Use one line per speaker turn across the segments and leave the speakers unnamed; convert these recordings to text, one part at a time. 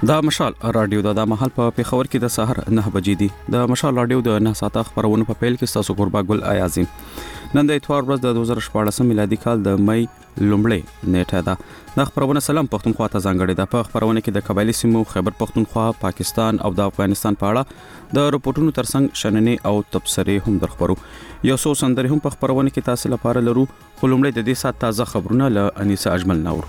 دا مشال رادیو د محل په پیښور کې د سحر 9 بجې دي. د مشال رادیو د 9 ساعته خبرونه په پیل کې تاسو قربا ګل ایازي. نن د اتوار ورځ د 2014 میلادي کال د مې لومړۍ نیټه ده. د خبرونه سلام پښتونخوا ته ځانګړې ده. په خبرونه کې د قبایلی سیمو خیبر پښتونخوا، پاکستان او د افغانستان په اړه د رپورټونو ترڅنګ شننې او تبصرې هم درخبرو. یو څو سندرې هم په خبرونه کې تاسو لپاره لرو. خو لومړی د دې سات تازه خبرونه له انیسه اجمل نور.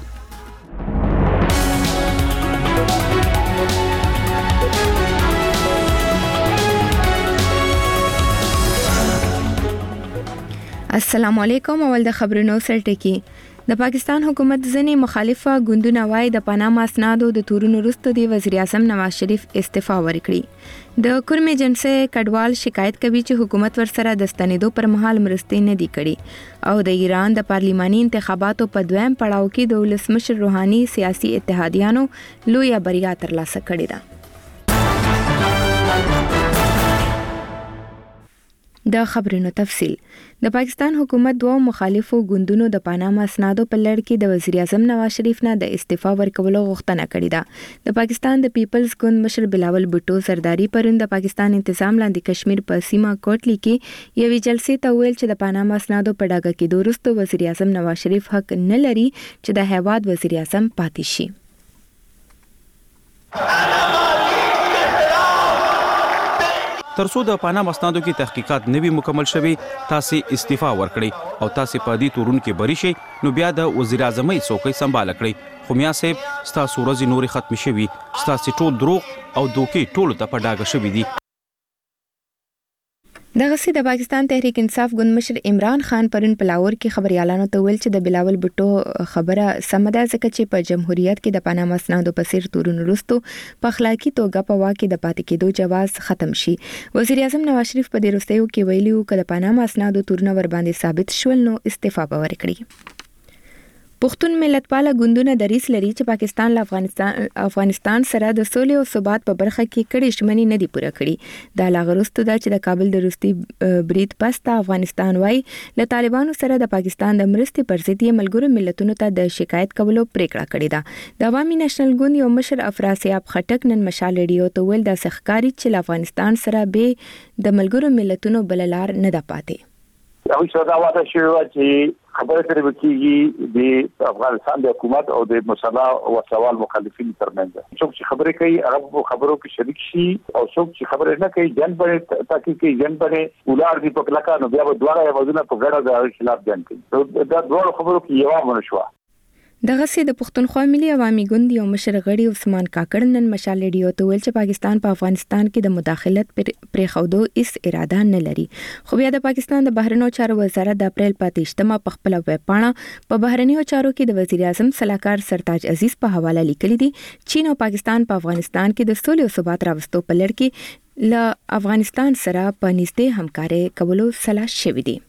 السلام علیکم. اول د خبرونو سرټکی. د پاکستان حکومت ځنې مخالفه ګوندونه وايي د پاناما اسنادو د تورونو وروسته د وزیر اعظم نواز شریف استعفا ورکړي. د کورمې جنسي کډوال شکایت کوي چې حکومت ورسره د ستنېدو پر مهال مرستې نه دي کړي او د ایران د پارلیماني انتخاباتو په دویم پړاو کې د ولسمشر روحاني سیاسي اتحادیانو لویه بریا ترلاسه کړې ده. د خبرونو تفصیل. د پاکستان حکومت دوه مخالفو ګوندونو د پاناما اسنادو په لړ کې د وزیر اعظم نواز شریف نه د استعفا ورکولو غوښتنه کړې ده. د پاکستان د پیپلز ګوند مشر بلاول بوټو سرداری پرون د پاکستان انتظام لاندې کشمیر په سیمه کوټلی کې یوې جلسې ته ویل چې د پاناما اسنادو په ډاګه کې وروسته وزیر اعظم نواز شریف حق نه لري چې د هیواد وزیر اعظم پاتې شي.
ترڅو د پاناما اسنادو کې تحقیقات نوي مکمل شوي، تاسو استعفا ورکړي او تاسو په دې تورون کې بری شي، نو بیا د وزیر اعظمۍ څوکۍ سمبال کړئ. خو میا صاحب ستاسو ورځې نورې ختم شوي، ستاسو ټول دروغ او دوکې ټول ته په ډاګه شوي دي.
دغه سي د پاکستان تحریک انصاف ګوند مشر عمران خان پرون په لاهور کې خبريالانو ته ویل چې د بلاول بوټو خبره سم ده ځکه چې په جمهوریت کې د پاناما اسنادو په سیر تورونو وروسته په اخلاقی توګه په واکه د پاتې کېدو جواز ختم شي. وزیر اعظم نواز شریف په دې وروستیو کې ویلي و چې د پاناما اسنادو تورونه ور باندې ثابت شول نو استعفا به ورکړي. پښتون ملتپاله ګوندونه دریځ لري چې پاکستان له افغانستان سره د سولې او ثبات په برخه کې کړي شمنې نه دي پوره کړي. دا لاغروستو ده چې د کابل د روستي برید پسته افغانستان وايي له طالبانو سره د پاکستان د مرستې پر ضد یې ملګرو ملتونو ته د شکایت کولو پریکړه کړې ده. د عوامي نېشنل ګوند یو مشر افراسیاب خټک نن مشال ریډیو ته ویل د سخکاری چې افغانستان سره به د ملګرو ملتونو بللار نه ده پاتې.
هغه څه دا واده شوی چې خبره ترې وکړي د افغانستان د حکومت او د مسلح او سوال مخالفین ترمنځ. څوک چې خبرې کوي هغه خبرو کې شریک شي او څوک چې خبرې نه کوي جن باندې تحقیق کوي، جن باندې ولار دي په کلکه نو بیا به دواړه وزونه په ګډه د خلاف جن کوي. دا ډول خبرو کې یو ونه شو.
دغه سي د پښتونخوا ملي عوامي ګوند یو مشر غړي عثمان کاکړ نن مشال ریډیو ته ویل چې پاکستان په افغانستان کې د مداخلت پرې خودو هیڅ اراده نه لري. خو بیا د پاکستان د بهرنیو چارو وزارت د اپریل 28 په خپل ویب پاڼه په بهرنیو چارو کې د وزیر اعظم صلاحکار سرتاج عزیز په حواله لیکلي دي چین او پاکستان په افغانستان کې د سولې او ثبات راوستو په لړ کې له افغانستان سره په نږدې همکاري کولو سلاح شوی دي.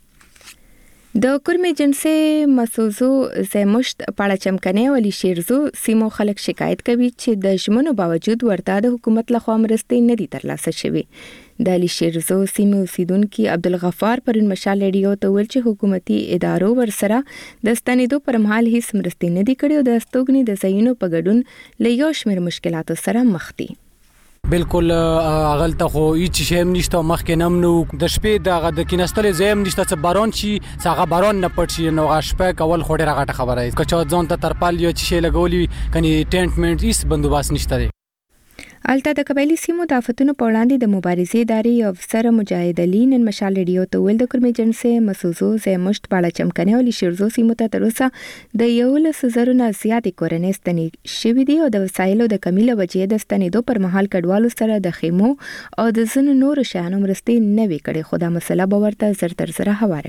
د کورمې جنسي مسوزو زمشت پاړه چمکنه ولی شیرزو سیمو خلک شکایت کوي چې د ژمنو باوجود ورته د حکومت لخوا مرستې نه دي ترلاسه شوي. د علی شیرزو سیمو اوسیدونکو عبدالغفار پرون مشال ریډیو ته ویل چې حکومتي ادارو ورسره د ستنېدو پر مهال هیڅ مرستې نه دي کړې او د استوګنې د ځایونو په ګډون له یو شمېر مشکلاتو سره مخ دي.
بالکل اغلته خو هیڅ شیم نشته مخکې نم نو د شپې د کینستل زم نشته چې باران شي څنګه باران نه پټ شي نو غشپه کول خو ډیره غټه خبره ده. کچا ځان ته ترپال یو چې لګولي کني ټینټ منټ هیڅ بندوباست نشته.
الته د قبایلی سیمو د آفتونو په وړاندې د مبارزې ادارې افسر مجاهد علي نن مشال ریډیو ته ویل د کورمې جنسي مسوزو زمشت پاړه چمکنه ولې شیرزو سیمو ته تر اوسه د 11,000 نه زیاتې کورنۍ ستنې شوې دي او د وسایلو د کمی له وجې د ستنېدو پر مهال کډوالو سره د خیمو او د ځینو نورو شیانو مرستې نه وي کړې خو دا مسله به ورته زر تر زره هواره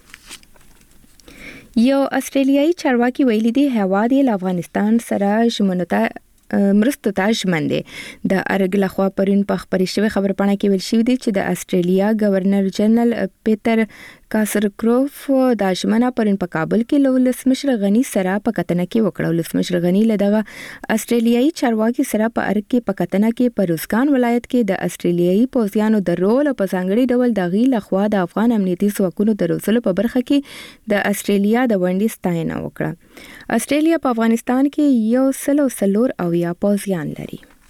کړي. یو استرالیایي چارواکي ویلي دی هیواد یې له افغانستان سره ژمنو ته مرستو ته ژمن دی. د ارګ لخوا پرون په خبري شوی خبر پاڼه کې ویل شوی دی چې د استرالیا گورنر جنرال پیټر کاسرکروف د ژمنه پرون په کابل کې له ولسمشر غنی سره په کتنه کې وکړه. ولسمشر غنی له دغه استرالیایي چارواکي سره په ارګ کې په کتنه کې په روزګان ولایت کې د استرالیایي پوځیانو د رول په ځانګړي ډول د غي لخوا د افغان امنیتي ځواکونو د روزلو په برخه کې د استرالیا د ونډې ستاینه وکړه. استرالیا په افغانستان کې 104 او یا پوځیان لري.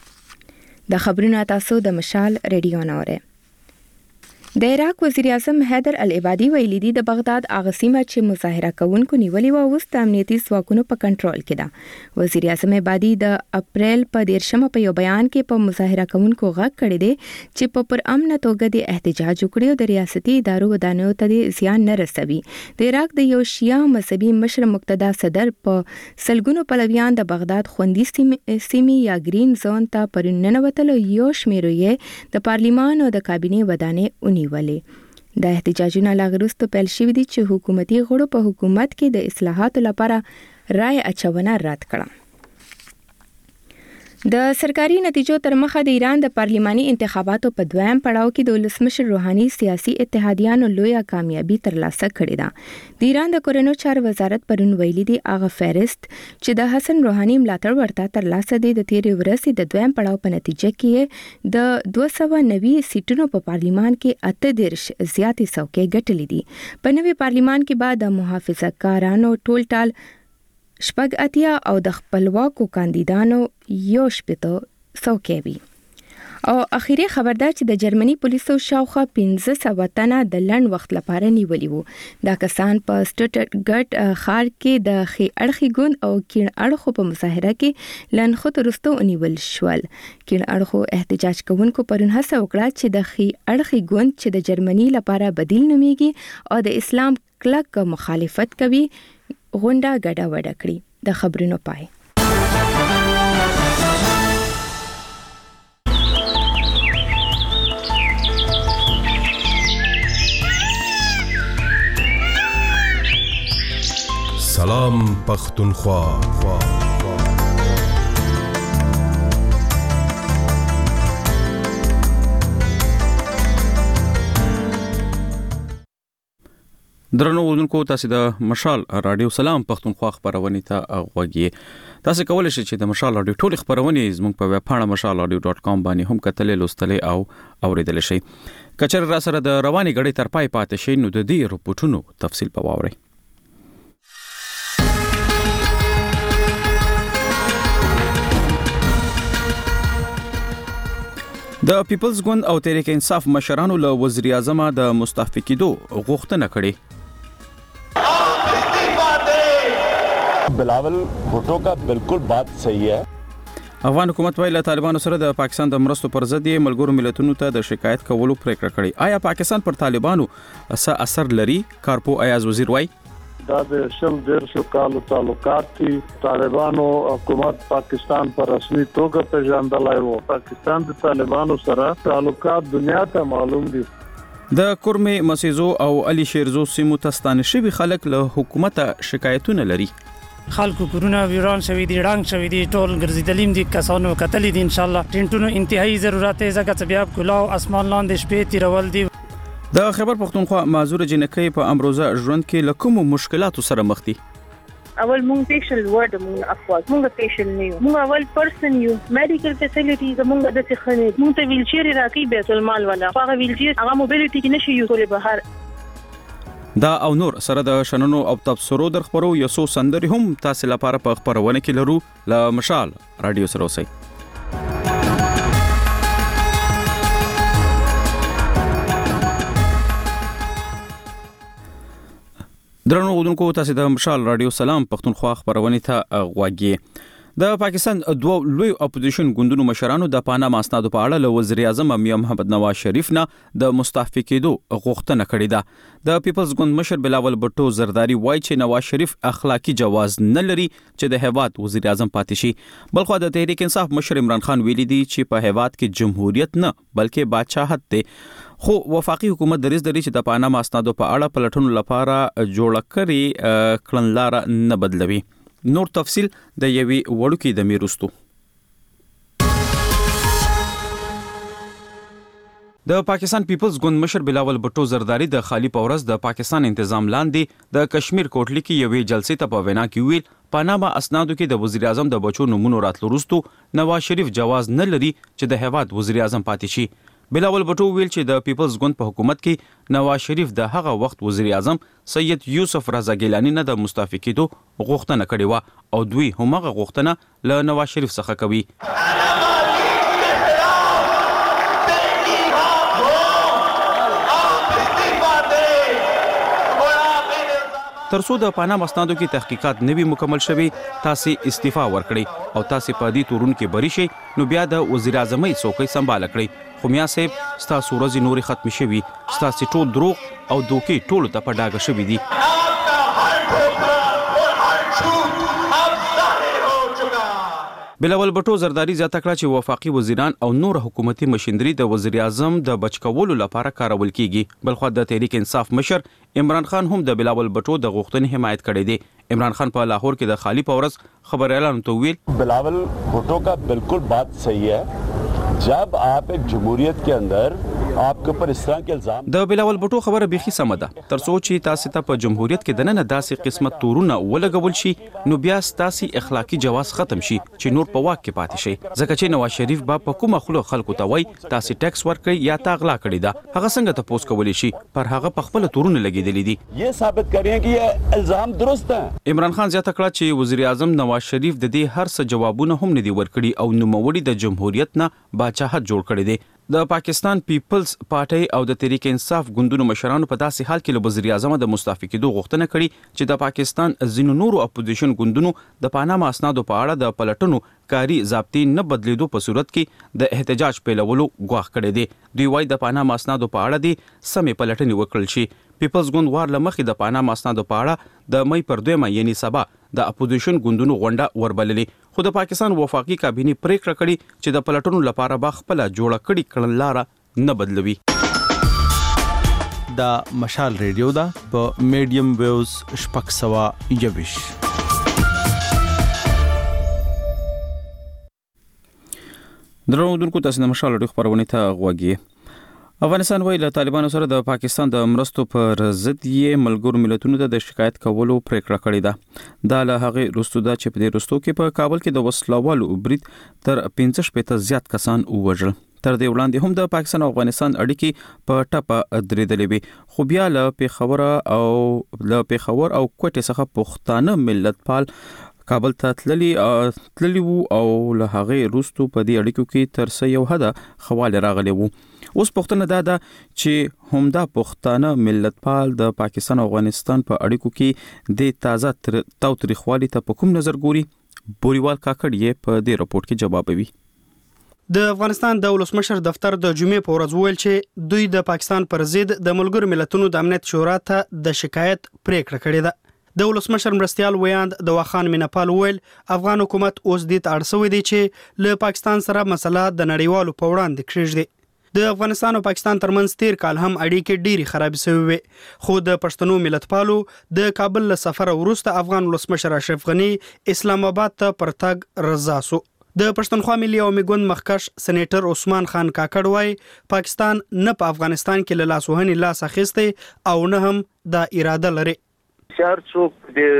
د خبرونو تاسو د مشال ریډیو نوره. د عراق وزیر اعظم حیدر العبادي ویلي دی د بغداد اغسیمه چې مظاهره کوونکو نیولې و اوس د امنیتي ځواکونو په کنټرول کې ده. وزیر اعظم عبادي د اپریل په 13 په یو بیان کې په مظاهره کوونکو غږ کړی دی چې په پرامن توګه د احتجاج وکړي او د ریاستي ادارو ودانیو ته زیان نه رسوي. د عراق د یو شیعه مذهبي مشر مقتدا صدر په سلګونو پلویان د بغداد خوندي سیمې یا گرین زون ته پرننوتل یو شمېر یې د پارلیمان او د کابینې ودانې ونیولې. د احتجاجونو لاغروستو پیل شوی دي چې حکومتي غړو په حکومت کې د اصلاحاتو لپاره رائے اچونه رد کړه. د سرکاري نتیجو تر مخه د ایران د پارلماني انتخاباتو په دویم پړاو کې د ولسمشر روحاني سیاسي اتحادیانو لویه کامیابی ترلاسه کړې ده. د ایران د کورنو چارو وزارت پرون ویلي دی هغه فهرست چې د حسن روحاني ملاتړ ورته ترلاسه دی د تیرې ورځې د دویم پړاو په نتیجه کې د 290 سیټونو په پارلمان کې 38 زیاتې څوکۍ ګټلې دي. په نوي پارلمان کې بعد د محافظه کارانو ټول شپږ اتیا او د خپلواکو کاندیدانو یو شپږ څوکۍ وي. او اخیری خبر ده چې د جرمني پولیسو شاوخوا 1500 تنه د لنډ وخت لپاره نیولي وو. دا کسان په سټټګرټ ښار کې د خې اړخي ګوند او کیڼ اړخو په مظاهره کې لنډخوت وروسته ونیول شول. کیڼ اړخو احتجاج کوونکو پرون هڅه وکړه چې د خې اړخي ګوند چې د جرمني لپاره بدیل نومیږي او د اسلام کلک مخالفت کوي غونډه ګډه وډه کړي. د خبرونو پای.
سلام پختونخوا.
درنو اوردونکو تاسو د مشال رادیو سلام پختونخوا خبرونه ته غوږی. تاسو کولای شئ چې د مشال رادیو ټول خبرونه زموږ په ویب پاڼه mashalradio.com باندې هم کتلې لوستلې او اوریدل شئ. کچر را سره د رواني غړي تر پای پاتې شئ نو د دې رپورټونو تفصیل په واورئ. د پیپلز ګوند او تحریک انصاف مشرانو له وزیر اعظم د مستعفی کېدو غوښتنه کړې.
بلاول بھٹو کا بالکل بات صحیح ہے.
افغان حکومت ویل طالبانو سره د پاکستان د مرستو پر ضد ملګرو ملتونو ته د شکایت کولو پریکړه کړې. آیا پاکستان پر طالبانو څه اثر لري؟ کارپو ایاز وزیر وای
دا د شل ډیر کالو تعلقات دي. طالبانو حکومت پاکستان پر رسمي توګه پیژندلای وو. پاکستان د طالبانو سره تعلقات دنیا ته معلوم دي.
د کورمې مسیزو او علي شیرزو سیمو تستانه شوی خلک له حکومت شکایتونه لري.
خلکو کورونه ویران شوی دي، ډانګ شوی دي، ټول ګرځیدلیم دي، کسانو قتل دي. ان شاء الله ټینټونو انتهایی ضرورت یې زکه چې بیا کلاو اسمان لاندې شپې تیرول دي.
د خیبر پختونخوا معذور جنکۍ په امروزه ژوند کې له کومو مشکلاتو سره مخ دي؟
اول مونږ پیشل ورډ مونږ افواج مونږ پیشل نه یو. مونږ اول پرسن یو. میډیکل فیسیلیټیز مونږ د څه خنه مونږ ته ویلچیر راکې بیت المال ولا هغه ویلچیر هغه موبیلیټی کې نشي یو ټول بهر.
دا او نور سره د شننو او تبصرو در خبرو یو څو سندري هم تاسو لپاره په خبرونه کې لرو. له مشال رادیو سره اوسئ. درنو اوردونکو تاسو د مشال رادیو سلام پختونخوا خبرونه ته غوږی. د پاکستان دوه لوی اپوزیشن ګوندونو مشرانو د پاناما اسنادو په اړه له وزیر اعظم میا محمد نواز شریف نه د مستعفی کېدو غوښتنه کړې ده. د پیپلز ګوند مشر بلاول بټو زرداری وایي چې نواز شریف اخلاقی جواز نه لري چې د هیواد وزیر اعظم پاتې شي. بلخو د تحریک انصاف مشر عمران خان ویلي دی چې په هیواد کې جمهوریت نه بلکې بادشاہت دی. خو وفاقي حکومت دریز لري چې د پاناما اسنادو په اړه پلټونو لپاره جوړ کړي کړنلار نه بدلوي. نور تفصیل د یوي وړوکی د میرستو. د پاکستان پیپلز ګوند مشر بلاول بټو زرداری د خالی پورس د پاکستان تنظیم لاندې د کشمیر کوټلی کې یوې جلسې ته په وینا کې ویل پاناما اسنادو کې د وزیر اعظم د بچو نمونه راتلو وروسته نواز شریف جواز نه لري چې د هیواد وزیر اعظم پاتې شي. بلاول بټو ویل چې د پیپلز ګوند په حکومت کې نواز شریف د هغه وخت وزیر اعظم سید یوسف رضا ګیلانی نه د مستعفی کېدو غوښتنه کړې و او دوی همغه غوښتنه له نواز شریف څخه کوي. ترڅو د پانام اسنادو کې تحقیقات نوي مکمل شوي تاسو استعفا ورکړي او تاسو په دې تورون کې بری شي نو بیا د وزیر اعظمۍ څوکۍ سمبال کړئ. خو میا صاحب ستاسو ورځې نورې ختم شوي، ستاسو ټول دروغ او دوکې ټولو ته په ډاګه شوي دي. بلاول بټو زرداری زیاته کړه چې وفاقي وزیران او نور حکومتي مشندري د وزیر اعظم د بچکولو لپاره کارول کیږي. بلخو د تحریک انصاف مشر عمران خان هم د بلاول بټو د غوښتنې حمایت کړې دی. عمران خان په لاهور کې د خالی پورس خبر اعلان تو ویل
بلاول بھٹو کا بالکل بات صحیح ہے. जब आप एक जमहूरियत के अंदर आपके ऊपर इस तरह के इल्जाम
د بلاول بټو خبره بيخي سم ده. ترڅو چې تاسو ته په جمهوریت کې دنه داسې قسمت تورونه ولګول شي نو بیا تاسو اخلاقی جواز ختم شي چې نور په واک کې پاتې شي. ځکه چې نواز شریف با په کومه خلو خلکو ته وای تاسو ټیکس ورکړئ یا تاغلا کړی دا هغه څنګه ته پوس کولی شي پر هغه په خپل تورونه لګیدلې دي.
یہ ثابت کړي چې یہ الزام درست ہے.
عمران خان زیاته کړه چې وزیر اعظم نواز شریف د دې هر څه جوابونه هم ندي ورکړي او نوموړي د جمهوریت نه باچاحت جوړ کړی دی. د پاکستان پیپلز پارټي او د تحریک انصاف ګوندونو مشرانو په داسې حال کې له وزیر اعظم د مستعفي کېدو غوښتنه کړې چې د پاکستان ځینو نورو اپوزیشن ګوندونو د پاناما اسنادو په اړه د پلټنو کاری ضابطې نه بدلیدو په صورت کې د احتجاج پیلولو غواړي کړی دی. دوی وايي د پاناما اسنادو په اړه د سمې پلټنې وکړل شي. پیپلز ګوند وار لمخې د پاناما اسنادو په اړه د مې پر 2 یعنی سبا د اپوزیشن ګوندونو غونډه وربللې. خو د پاکستان وفاقي کابینه پریکړه کړې چې د پلټنو لپاره به خپل جوړه کړي کړنلاره نه بدلوي.
دا مشال ریډیو دا په میډیم ویوز شپږ سوه یویش.
درنو تاسو د مشال ریډیو خبرونه ته غوږی. افغانستان ویل طالبانو سره د پاکستان د مرستو پر ضد یې ملګرو ملتونو ته د شکایت کولو پریکړه کړې ده. دا له هغه وروسته ده چې په دې وروسته کې په کابل کې د وسلوالو برید تر 15 زیات کسان ووژل. تر دې وړاندې هم د پاکستان او افغانستان اړیکې په ټپه درېدلې وي. خو بیا له پیښور او کوټې څخه پښتانه ملتپال کابل ته تللی وو او له هغه وروسته په دې اړیکو کې تر څه یو حد خواله راغلی وو. اوس پښتنه دا چې همدا پښتانه ملتپال د پاکستان او افغانستان په اړیکو کې د تازه تاوتریخوالي ته په کوم نظر ګوري. بوریوال کاکړ یې په دې راپورټ کې جوابوي.
د افغانستان د ولسمشر دفتر د جمعې په ورځ ویل چې دوی د پاکستان پر ضد د ملګرو ملتونو د امنیت شورا ته د شکایت پریکړه کړې ده. د ولسمشر مرستيال ویاند د واخان مینپال ویل افغان حکومت اوس د تاړسوي دي چې له پاکستان سره مسله د نړیوالو په وړاندې کړی. د افغانستان او پاکستان ترمنځ تیر کال هم اړیکې ډېری خراب شوې وي. خو د پښتنو ملتپالو د کابل له سفر وروسته افغان ولسمشر اشرف غنی اسلام آباد ته پرتګ رضا سو. د پښتونخوا ملي او میګوند مخکش سېنیټر عثمان خان کاکړ وای پاکستان نه په افغانستان کې له لاسوهنې لاس اخیسته او نه هم د اراده لري.
چار څوک د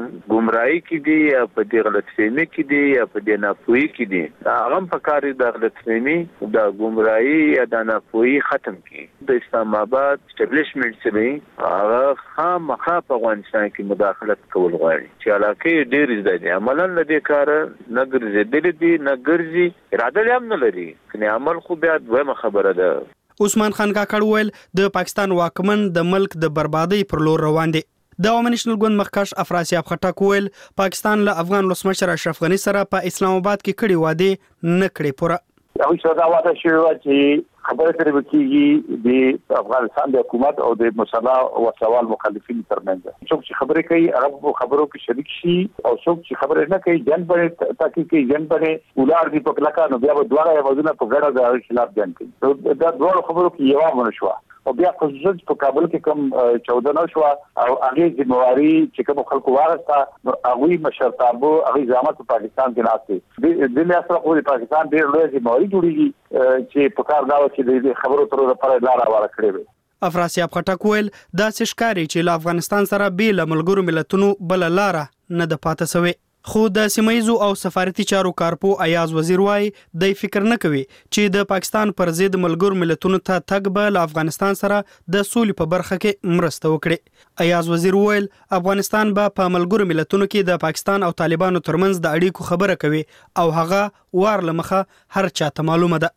ګمراهي کې دي یا په دې غلطفهمي کې دي یا په دې ناپوهي کې دي دا هغه په کار د غلطفهمي د ګمراهي یا د ناپوهي ختم کی. د اسلام آباد اسټابلیشمنت سره هغه خامخا په افغانستان کې مداخلت کول غواړي چې علاقه ډېر زده دي عملاً لدې کار نه ګرځېدل دي نه ګرځي اراده هم نه لري کني عمل خو بیا دویمه خبره ده.
عثمان خان کاکړ ویل د پاکستان واکمن د ملک د بربادۍ پر لور روان دي. د عوامي نېشنل ګوند مخکش افراسیاب خټک ویل پاکستان له افغان ولسمشر اشرف غنی سره په اسلام آباد کې کړي وعده نه کړي پوره.
یو څه دا واده شوی چې خبره ترې وکړي د افغانستان د حکومت او د مسلح او سوال مخالفین ترمنځ. څوک چې خبرې کوي هغه خبرو کې شریک شي او څوک چې خبرې نه کوي جن باندې تحقیق کوي جن باندې ولار دی په کلکه نو بیا دواړه وزونه په ګډه د خلاف جن کوي. دا ډول خبرو کې یو مونږ شو او بیا خصوصا په کابل کې کوم 14 شو او هغه ذمہواری چې کوم خلکو وارسته هغه مشرتابو هغه ځامت په پاکستان کې ناشته د دې اصل خو د پاکستان ډېر لوی ذمہواری جوړیږي چې په کار دا چې د خبرو تر لپاره لار واره کړې وي.
افراسیاب خټک ویل دا ښکاري چې له افغانستان سره بیل ملګرو ملتونو بل لار نه د پاتې سوي. خو د سیمایزو او سفارتي چارو کارپو ایاز وزیر وای د فکر نه کوي چې د پاکستان پر ضد ملګرو ملتونو ته تګ به له افغانستان سره د سولې په برخه کې مرسته وکړي. ایاز وزیر ویل افغانستان به په ملګرو ملتونو کې د پاکستان او طالبانو ترمنځ د اړیکو خبره کوي او هغه وار لمخه هر چاته معلومه ده.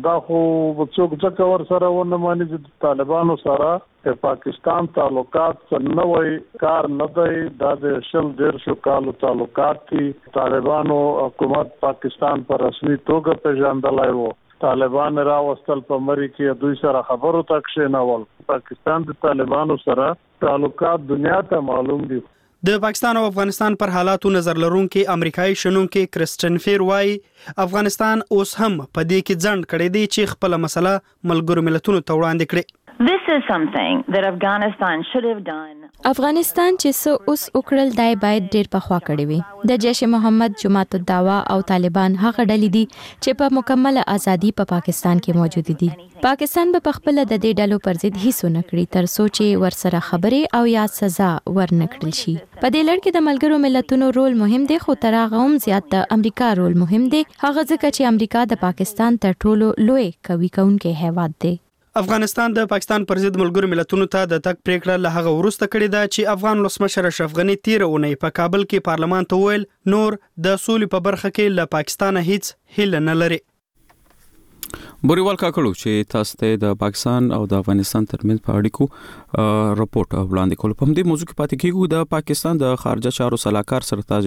دا خو څوک ځکه ور سره ونه مانی چې طالبانو سره د پاکستان تعلقات څنوي کار نه دی دا د شل ډیر شو کالو تعلقات دي طالبانو حکومت پاکستان پر رسمي توګه پیژندلای وو طالبان راوستل په مری کې دوی سره خبرو تک شینول پاکستان د طالبانو سره تعلقات دنیا ته معلوم دي
د پاکستان او افغانستان پر حالاتو نظر لرونکي امریکایي شنونکي کرسټن فیر وايي افغانستان اوس هم په دې کې ځند کړی دی چې خپل مسله ملګرو ملتونو ته وړاندې کړي.
This is something that Afghanistan should have done.
افغانستان چې څه اوس وکړل دای باید ډیر پخوا کړی وي. د جیش محمد جماعت الدعوا او طالبان هغه ډلې دي چې په مکمله ازادي په پاکستان کې موجود دي. پاکستان به خپل د دې ډلو پر ضد هیڅ نه کړی تر څو چې ورسره خبرې او یا سزا ورنکړل شي. په دې لړ کې د ملګرو ملتونو رول مهم دی خو تر هغه هم زیات د امریکا رول مهم دی هغه ځکه چې امریکا د پاکستان تر ټولو لوی قوي کونکي هیواد دی.
افغانستان د پاکستان پر ضد ملګرو ملتونو ته د تک پریکړه له هغه وروسته کړې ده چې افغان ولسمشر اشرف غنی 13 اونۍ په کابل کې پارلمان ته ویل نور د سولې په برخه کې له پاکستان هیڅ هیله نه لري.
بوریوال کاکړو چې تاسو ته د پاکستان او د افغانستان ترمنځ په اړیکو رپورت وړاندې کول په دې موضوع کې پاتې کیږو. د پاکستان د خارجه چارو سلاکار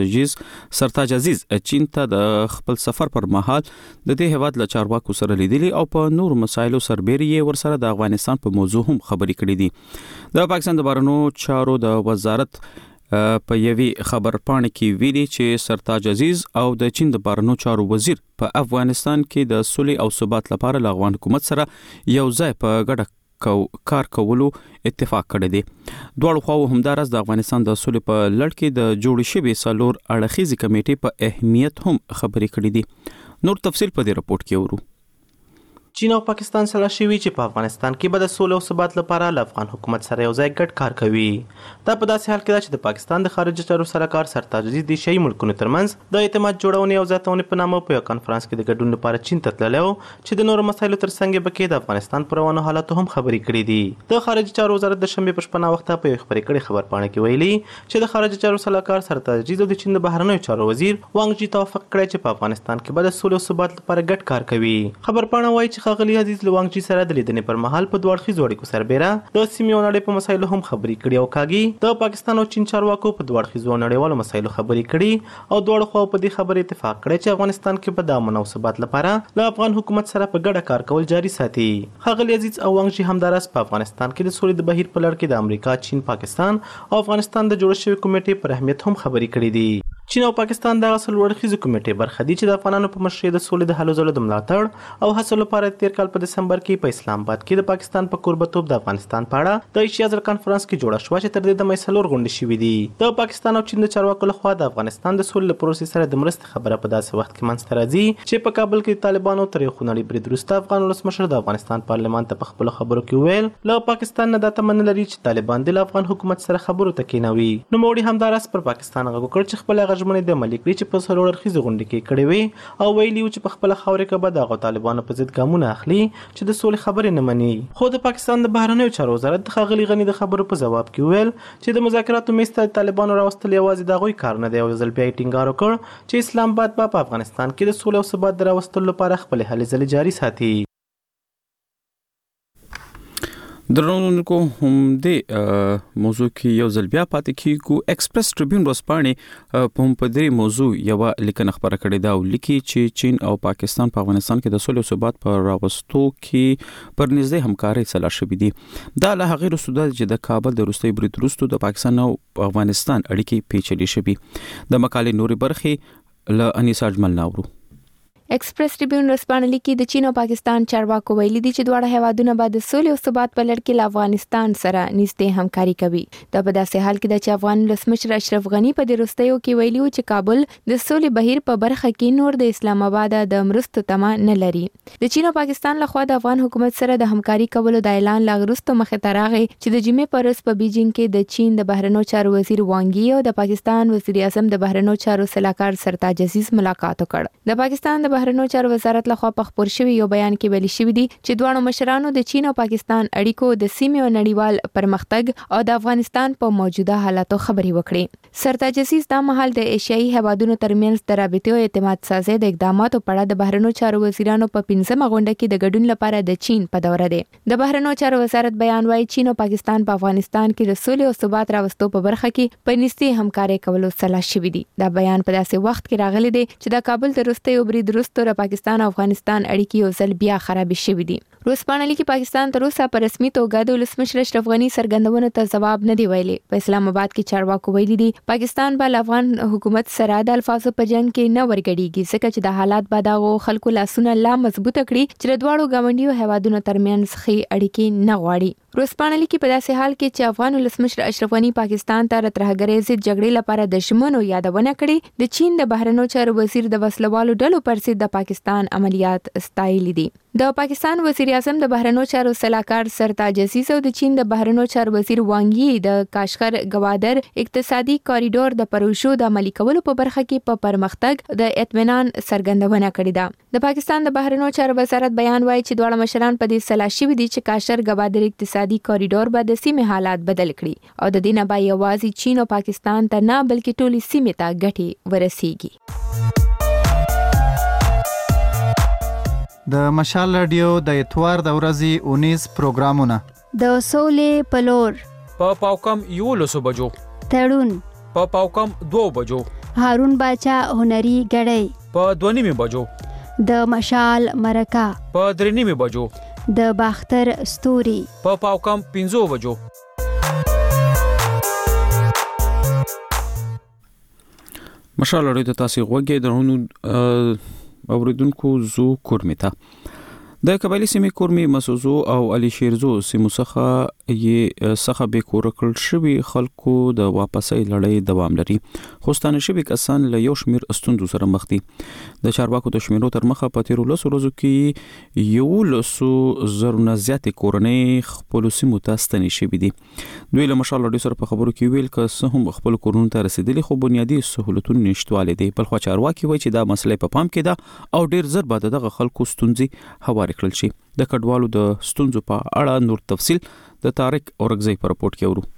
سرتاج عزیز چین ته د خپل سفر پر مهال د دې هواد له چارواکو سره لیدلي او په نور مسایلو سربېري ورسره د افغانستان په موضوع هم خبرې کړې دي. د پاکستان د بهرنیو چارو د وزارت په یوي خبر پاڼه کې ویلي چې سرتاج عزیز او د چین د بهرنیو چارو وزیر په افغانستان کې د صلح او ثبات لپاره له افغان حکومت سره یو ځای په ګډه کار کولو اتفاق کړی دی. دواړو خواو همدارس د افغانستان د صلح په لړ کې د جوړ شوي څلور اړخیزې کمیټې په اهمیت هم خبرې کړې دي. نور تفصیل په دې رپورت کې ورو.
چین او پاکستان سره شوي چې په افغانستان کې به د سولې او ثبات لپاره له افغان حکومت سره یو ځای ګډ کار کوي. دا په داسې حال کې ده چې د پاکستان د خارجه چارو سلاکار سرتاج عزیز د شی ملکونو ترمنځ د اعتماد جوړونې او زیاتونې په نامه په یو کانفرنس کې د ګډون لپاره چین ته تللی و چې د نورو مسایلو ترڅنګ به کې د افغانستان پر روانو حالاتو هم خبرې کړې دي. د خارجه چارو وزارت د شنبې په شپه وخت په یو خبرې کړې خبر پاڼه کې ویلي چې د خارجه چارو سلاکار سرتاج عزیز او د چین د بهرنیو چارو وزیر وانګ جی توافق کړی چې په افغانستان کې به د سولې او ثبات لپاره ګډ کار کوي. خبر پاڼه وایي چې ښاغلي عزیز له وانګ جی سره د لیدنې پر مهال په دوه اړخیزو اړیکو سربېره د سیمې او نړۍ په مسایلو هم خبرې کړي او کاږي د پاکستان او چین چارواکو په دوه اړخیزو نړیوالو مسایلو خبرې کړي او دواړو خواو په دې خبرې اتفاق کړی چې افغانستان کې به د امن او ثبات لپاره له افغان حکومت سره په ګډه کار کول جاري ساتي. ښاغلي عزیز او وانګ جی همدارس په افغانستان کې د سولې د بهیر په لړ کې د امریکا، چین، پاکستان او افغانستان د جوړ شوي کمیټې پر اهمیت هم خبرې کړي دي. چین او پاکستان د څلور اړخیزو کمیټې برخه دي چې د افغانانو په مشرۍ د سولې د هلو ځلو د ملاتړ او هڅو لپاره تیر کال په دسمبر کې په اسلام آباد کې د پاکستان په کوربتوب د افغانستان په اړه د ایشیا ځل کانفرنس کې جوړه شوه چې تر دې دمه څلور غونډې شوې دي. د پاکستان او چین د چارواکو لخوا د افغانستان د سولې له پروسې سره د مرستې خبره په داسې وخت کې منځته راځي چې په کابل کې طالبانو تر یو خونړي برید وروسته افغان ولسمشر د افغانستان پارلمان ته په خپلو خبرو کې وویل له پاکستان نه دا تمه لري چې طالبان د افغان حکومت سره خبرو ته کېنوي. نوموړي همدارس پر پاکستان غږ وکړ چې خپل غږمنې د عملي کړي چې په څلور اړخیزې غونډې کې کړې وې او ویلي و چې په خپله خاورې کې به د هغو طالبانو په ضد ګامونه اخلي چې د سولې خبرې نه مني. خو د پاکستان د بهرنیو چارو وزارت د ښاغلي غني د خبرو په ځواب کې وویل چې د مذاکراتو میز ته د طالبانو راوستل یوازې د هغوی کار نه دی او یو ځل بیا یې ټینګار وکړ چې اسلام آباد به په افغانستان کې د سولې او ثبات د راوستلو لپاره خپلې هلې ځلې جاري ساتي.
درنونکو هم دې موضوع کې یو ځل بیا پاتې کیږو. ایکسپریس ټریبیون ورځپاڼې په دې موضوع یو لیکنه خبره کړې ده او لیکي چې چین او پاکستان په افغانستان کې د سولې او ثبات پر راوستو کې پر نږدې همکارۍ سلا شوې دي. دا له هغې وروسته ده چې د کابل د وروستي برید وروسته د پاکستان او افغانستان اړیکې پیچلې شوې. د مقالې نورې برخې له انیسا اجمل ناورو.
ایکسپریس ټریبیون ورځپاڼه لیکي د چین او پاکستان چارواکو ویلي دي چې دواړه هیوادونه به د سولې او ثبات په لړ کې له افغانستان سره نږدې همکاري کوي. دا په داسې حال کې ده چې افغان ولسمشر اشرف غني په دې وروستیو کې ویلي و چې کابل د سولې بهیر په برخه کې نور د اسلام آباد د مرستو تمه نه لري. د چین او پاکستان لخوا د افغان حکومت سره د همکاري کولو د اعلان لا وروسته مخې ته راغی چې د جمعې په ورځ په بیجینګ کې د چین د بهرنیو چارو وزیر وانګ یي او د پاکستان وزیر اعظم د بهرنیو چارو سلاکار سرتاج عزیز ملاقات وکړ. د پاکستان د د بهرنیو چارو وزارت لخوا په خبر شوی یو بیان کې ویلي شوی دی چې دوه مشرانو د چین او پاکستان اړیکو د سیمې او نړیوال پرمختګ او د افغانستان په موجوده حالاتو خبرې وکړي. سرتاج عزیز دا مهال د ایشیایي هیوادونو ترمنځ د رابطې او اعتماد سازۍ د اقداماتو په اړه د بهرنیو چارو وزیرانو په 15مه غونډه کې د ګډون لپاره د چین په دوره دی. د بهرنیو چارو وزارت بیان وايي چین او پاکستان په افغانستان کې د سولې او ثبات راوستو په برخه کې په نږدې همکاري کولو سلا شوی دی. دا بیان په داسې وخت کې راغلی دی چې د کابل د وروستي برید وروسته د پاکستان او افغانستان اړیکې یو ځل بیا خراب شوي دي. روسپانه لیکي پاکستان تر اوسه په رسمي توګه د ولسمشر اشرف غنی څرګندونو ته ځواب نه دی ویلي. په اسلام آباد کې چارواکو ویلي دي پاکستان به افغان حکومت سره د الفاظو په جنگ کې نه ورګړيږي ځکه چې د حالات به دغه خلکو لاسونه لا مضبوطه کړي چې د دواړو ګاونډیو هیوادونو ترمنځ ښې اړیکې نه غواړي. روسپانه لیکي په داسې حال کې چې افغان ولسمشر اشرف غنی پاکستان ته ترهګرۍ ضد جګړې لپاره د ژمنو یادونه کړې، د چین د بهرنیو چارو وزیر د وسلوالو ډلو پر ضد د پاکستان عملیات ستایلي دي. د پاکستان وزیر اعظم د بهرنیو چارو سلاکار سرتاج عزیز او د چین د بهرنیو چارو وزیر وانګ یی د کاشغر گوادر اقتصادي کاریډور د پروژو د عملي کولو په برخه کې په پرمختګ د اطمینان څرګندونه کړې ده. د پاکستان د بهرنیو چارو وزارت بیان وايي چې دواړه مشران په دې سلا شوي دي چې کاشغر گوادر اقتصادي کاریډور به د سیمې حالات بدل کړي او د دې نه به یوازې چین او پاکستان ته نه بلکې ټولې سیمې ته ګټې ورسیږي.
د مشال رادیو د اتوار د ورځې 19 پروګرامونه
د سولې پلور
په پاوکم 11 بجو،
تړون
په پاوکم 2 بجو،
هارون باچا هنري غړی
په 2:30 بجو،
د مشال مرکه
په 3:30 بجو،
د باختر ستوري
په پاوکم 15 بجو.
مشال لري د تاسو غوږی درونو اوریدونکو زو کورمیتا د قبایلی سیمې کورمی مسوزو او علي شیرزو سیمو څخه به کور کړل شوی خلکو د واپسۍ لړۍ دوام لري. خوستانه شوی کسان له یو شمیر استوندو سره مخ دي. د چارواکو د شمیرو تر مخه په 13 ورځو کې 11,000 زیات کورنۍ خپل سیمو ته ستنې شوی دي. دوی له مشال لري سره په خبرو کې ویل ک هم خپل کورونو ته رسیدلي خو بنیادی سہولتونه نشټواله دي. بل خو چارواکي وایي چې دا مسله په پام کې ده او ډیر زر بعد دغه خلکو ستونزې هواري کړل شي. د کډوالو د ستونزو په اړه نور تفصیل د طارق اورګزی په رپورت کې ورو.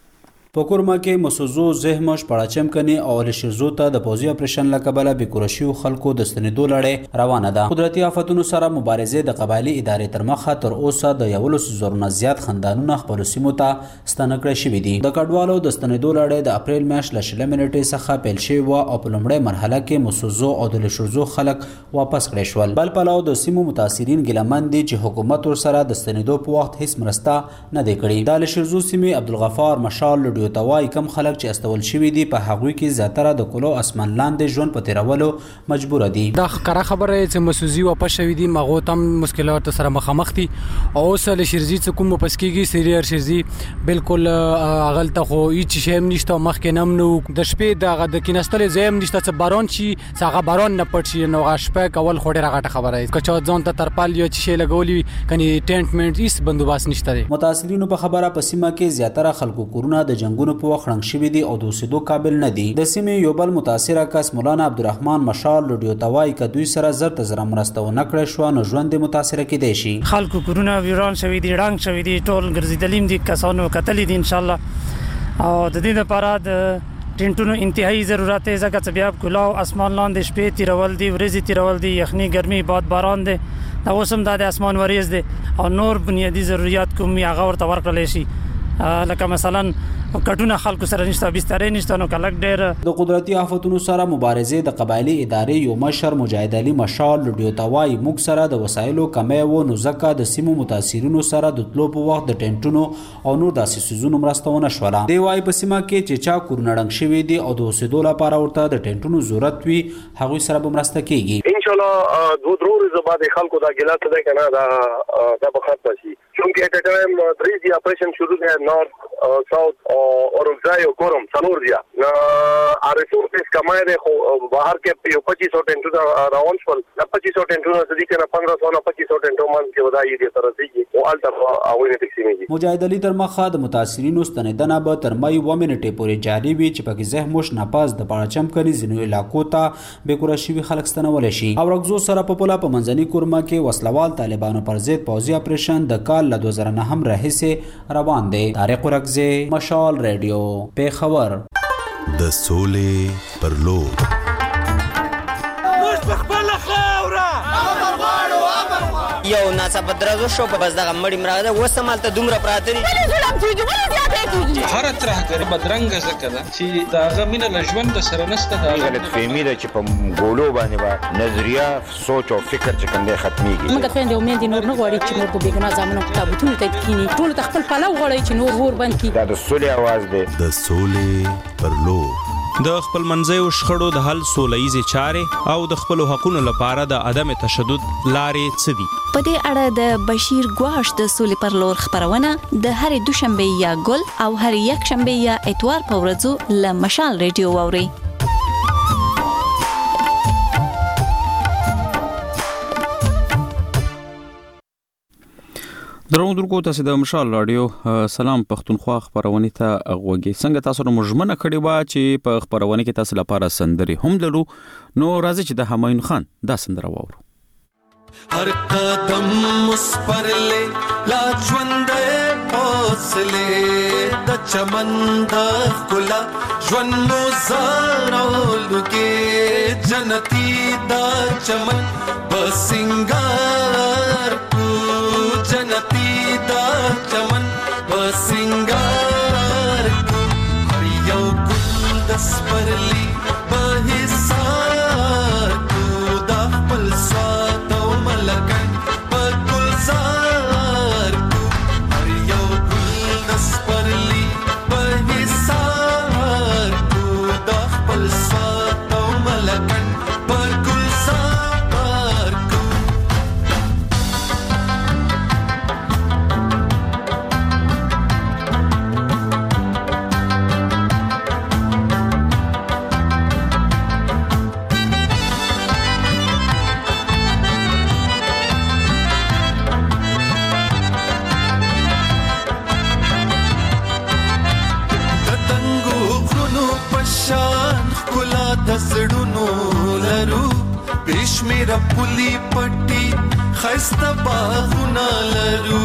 په کورما کې مسوزو زهمش پړاچم کني او لشرزو ته د پوزي اپریشن لکبله به کورشیو خلکو د ستنیدو لړۍ روانه ده. قدرتي آفتونو سره مبارزه د قبایلی ادارې تر مخه تر اوسه د 11,000 زیات خاندانونو خپل سیمو ته ستنکړه شوې دي. د کډوالو د ستنیدو لړۍ د اپریل میاشتې له شلمې نیټې څخه پیل شوې و او په لومړۍ مرحله کې مسوزو او د لشرزو خلک واپس کړي شول. بل پلاو د سیمو متاثرین ګلمن دي چې حکومت ور سره د ستنیدو په وخت هیڅ مرسته نه دی کړې. د لشرزو سیمې عبدالغفار مشال توای کم خلک چې استول شوی دي په هغوی کې زیاتره د کلو اسمان لاندې ژوند په تیرولو مجبور دي.
دا ښکاره خبره چې مسوزي واپس شوی دي مغو تم مشکلات سره مخامخ دي او سره شرزي چې کوم واپس کیږي سیریار شرزي بالکل اغلته خو هیڅ شی نشته مخکې نم نو د شپې د کینستل زم نشته چې باران شي څنګه باران نه پټ شي نو غشپه کول خو ډیره غټه خبره ده کچا ځان ته ترپال یو شی لګولي کني ټینټ منټ هیڅ بندوباست نشته.
متاثرینو په خبره په سیمه کې زیاتره خلکو کورونه د جنگونو په وخت رنګ شوي دي او د اوسېدو قابل نه دي. د سیمې یو بل متاثره کس مولانا عبدالرحمن مشال لډیو توای ک دوی سره زر ته زر مرسته ونه کړې شو نو ژوند متاثره کېدای شي.
خلکو کورونه ویران شوي دي رنګ شوي دي ټول ګرځیدلیم دي کسانو کتلې دي ان شاء الله او د دې لپاره د ټینټونو انتهایی ضرورت دی ځکه چې بیا کلاو اسمان لاندې شپې تیرول دي ورځې تیرول دي یخني ګرمي باد باران دی دا اوسم د اسمان وریځ دی او نور بنیادی ضرورت کوم هغه ورته ورکړل شي لکه مثلا کټونه خلکو سره نشته بسترې نشته نو کلک ډېر.
د قدرتي آفتونو سره مبارزه د قبایلی ادارې یو مشر مجاهد علي مشال لډیو توای موږ سره د وسایلو کمی و نو ځکه د سیمو متاثرینو سره د تلو په وخت د ټینټونو او نور داسې سيزونو مرستونه شوله. دی وايي په سیمه کې چې چا کورنړنګ شوی دي او د اوسېدو لپاره ورته د ټینټونو ضرورت وي هغه سره به مرسته کیږي.
ان شاء الله دوه ورځې بعد خلکو دا ګلاس ده کنه دا په خاطر شي چونکه اټ ټایم درې دی اپریشن شروع دی نارث ساوث اور ځای او ګورم څلور دی نو ریسورسز کمای دی خو بهر کې 2500 ټنټو راون شول 2500 ټنټو نه دي کنه 1500 نه 2500 ټنټو من کې ودایي دي تر دې او الټا اوینه تقسیمي
مجاهد علي تر مخه د متاثرینو ستنیدنه به تر مای و منټې پورې جاری وي چې پکې زهموش ناپاس د پاړچم کني ځینو علاقو ته به قریشي خلک ستنول شي او رغزو سره په پولا په منځني کورما کې وسلوال طالبانو پر ضد پوځي اپریشن د کال ل 2009 هم راهیسه روان دی. طارق رغزي، مشال ریډیو، پیښور.
د سولې پر لور
یو ناڅاپه درزو شو په بس دغه مړی مراده وسمالته دومره پراته دي
هر ترهګر بدرنګ زکه چې داغه مینه لژوند سره نسته دا
غلط فهمي ده چې په ګولو باندې با نظریه سوچ او فکر چې کوم دی ختميږي
موږ خويندې امید نور نه غواړي چې نور په بیګنا ځامنو کتابونه ته کینی ټول تخپل پلو غواړي چې نور ور باندې
دا د سولې आवाज دی
د سولې پر لور
د خپل منځیو شخړو د حل سولهییزې چارې او د خپل حقوقو لپاره د عدم تشدد لارې څه دي.
په دې اړه د بشیر ګواش د سولې پر لور خبرونه د هرې دوشنبه یا ګل او هرې یک شنبه یا اتوار په ورځو له مشال ریډیو واورئ.
درو درکو تاسو د مشال رادیو سلام پښتونخوا خبرونه ته غوږی څنګه تاسو نو مجمنه کړی وا چې په خبرونه کې تاسو لپاره سندري هم لرو نو راځي چې د همایون خان دا سندره واورو.
هر قدم مسپرلې لا ژوندې اوسلې د چمن د ګلا ژوند مو زارولږي جنتی دا چمن بسنګار جنتی دا چمن بسنګار هر یو ګل د سپرلی په حساب د خپل سات او ملکن په ګلزار هر یو ګل د سپرلی په حساب د خپل سات او ملکن په ګلزار دسړونو لرو بشمیر پولی پټي خسته باغونه لرو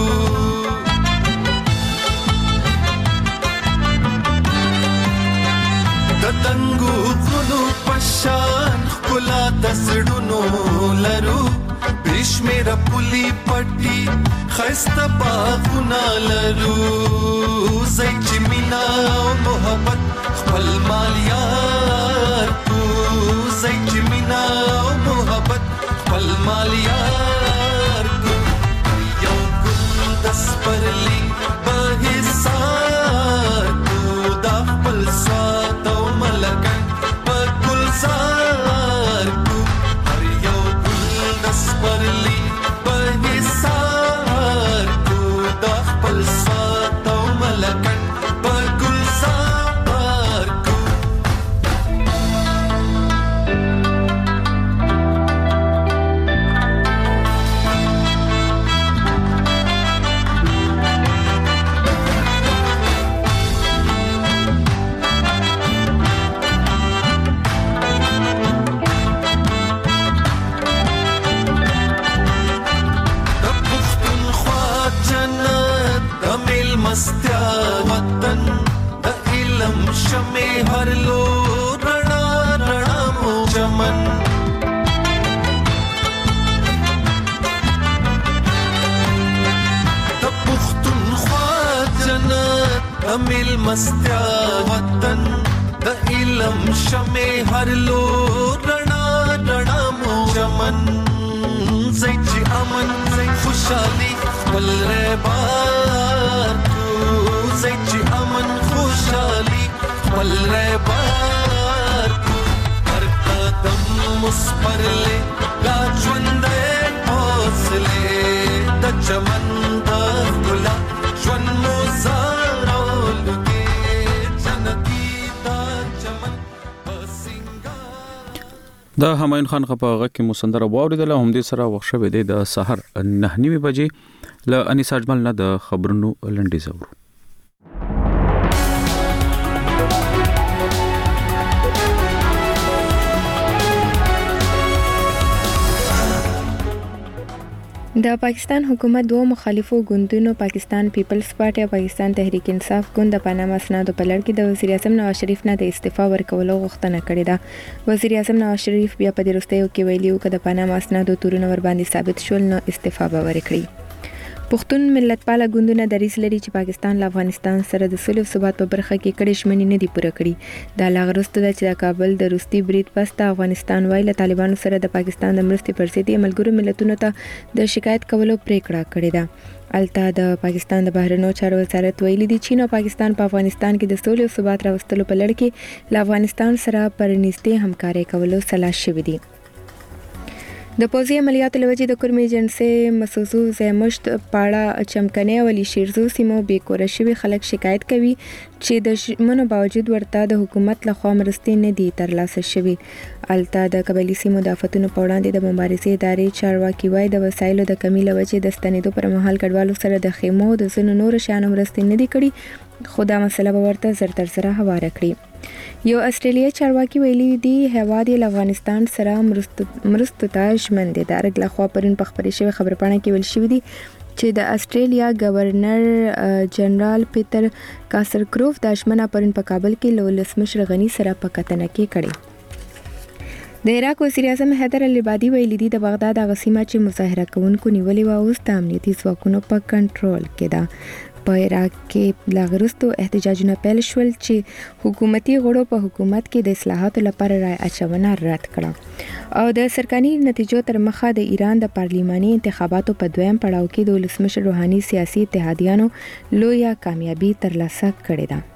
دتنګو غونو پشان خلا دسړونو لرو بشمیر پولی پټي خسته باغونه لرو زای چې مینا او محبت خپل مالیار کو زای چې مینا او محبت خپل مالیار کو یو ګل د سپرلی په حساب کو د خپل سات او ملکن په ګلزار کو هر یو ګل د سپرلی په حساب کو د خپل سات او ملکن په ګلزار مستیا وطن د علم شمه هر لو رڼا رڼا مو چمن د پښتونخوا جنت د مل مستیا وطن د علم شمه هر لو رڼا رڼا مو چمن زای چې امن خوشالي ول ربار زای چې امن خوشالي ول ربار هر قدم مسپرلې لا ژوندې اوسلې د چمن د
د همایون خان په غږ کې مسندره واوریدله. هم دې سره وخت شوی دی د سحر 9:30 بجې له انیس اجمل نه د خبرونو لنډیز اورو.
د پاکستان حکومت دوه مخالفو ګوندونو پاکستان پیپلز پارټي او پاکستان تحریک انصاف ګوند د پاناما اسنادو په لړ کې د وزیر اعظم نواز شریف نه د استعفا ورکولو غوښتنه کړې ده. وزیر اعظم نواز شریف بیا په دې وروستیو کې ویلي و چې د پاناما اسنادو تورونه ور باندې ثابت شول نو استعفا به ورکړي. پښتون ملتپاله ګوندونه دریځ لري چې پاکستان له افغانستان سره د سولې او ثبات په برخه کې کړي ژمنې نه دي پوره کړي. دا لا وروسته ده چې د کابل د روسي برید پس د افغانستان وایي له طالبانو سره د پاکستان د مرستې پر ضد ملګرو ملتونو ته د شکایت کولو پریکړه کړې ده. الته د پاکستان د بهرنیو چارو وزارت ویلي دی چین او پاکستان په افغانستان کې د سولې او ثبات راوستلو په لړ کې له افغانستان سره پر نږدې همکاري کولو سلا شوي دي. د پوځي عملیاتو لوجې د کورمې جنسي مسوزو زمشت پاړه چمکنه او لیشیرزو سیمو بیکوره شوي خلک شکایت کوي چې د ژمنو باوجود ورته د حکومت لخوا مرستې نه دي ترلاسه شوي. الته د قبایلي سیمو د آفتونو په وړاندې د مبارزې ادارې چارواکي وایي د وسایلو د کمی له وجې د ستنېدو پر مهال کډوالو سره د خیمو د ځینو نورو شیانو مرستې نه دي کړي، خو دا مسله به ورته زر تر زره هواره کړي. یو استرالیایي چارواکي ویلي دی هیواد له افغانستان سره مرستو ته ژمن دی. د ارګ لخوا پرون په خبرې شوې خبرپاڼه کې ویل شوي دي چې د استرالیا گورنر جنرال پیټر کاسرکروف د ژمنه پرون په کابل کې له ولسمشر غني سره په کتنه کې کړې. د عراق وزیر اعظم حیدر العبادي ویلي دی د بغداد هغه سیمه چې مظاهره کوونکو نیولې وه اوس د امنیتي ځواکونو په کنټرول کې ده. په عراق کې لا وروسته احتجاجونه پیل شول چې حکومتي غړو په حکومت کې د اصلاحاتو لپاره رای اچونه رد کړه او د سرکاري نتیجو تر مخه د ایران د پارلیماني انتخاباتو په دویم پړاو کې د ولسمشر روحاني سیاسي اتحادیانو لویه کامیابی ترلاسه کړې ده.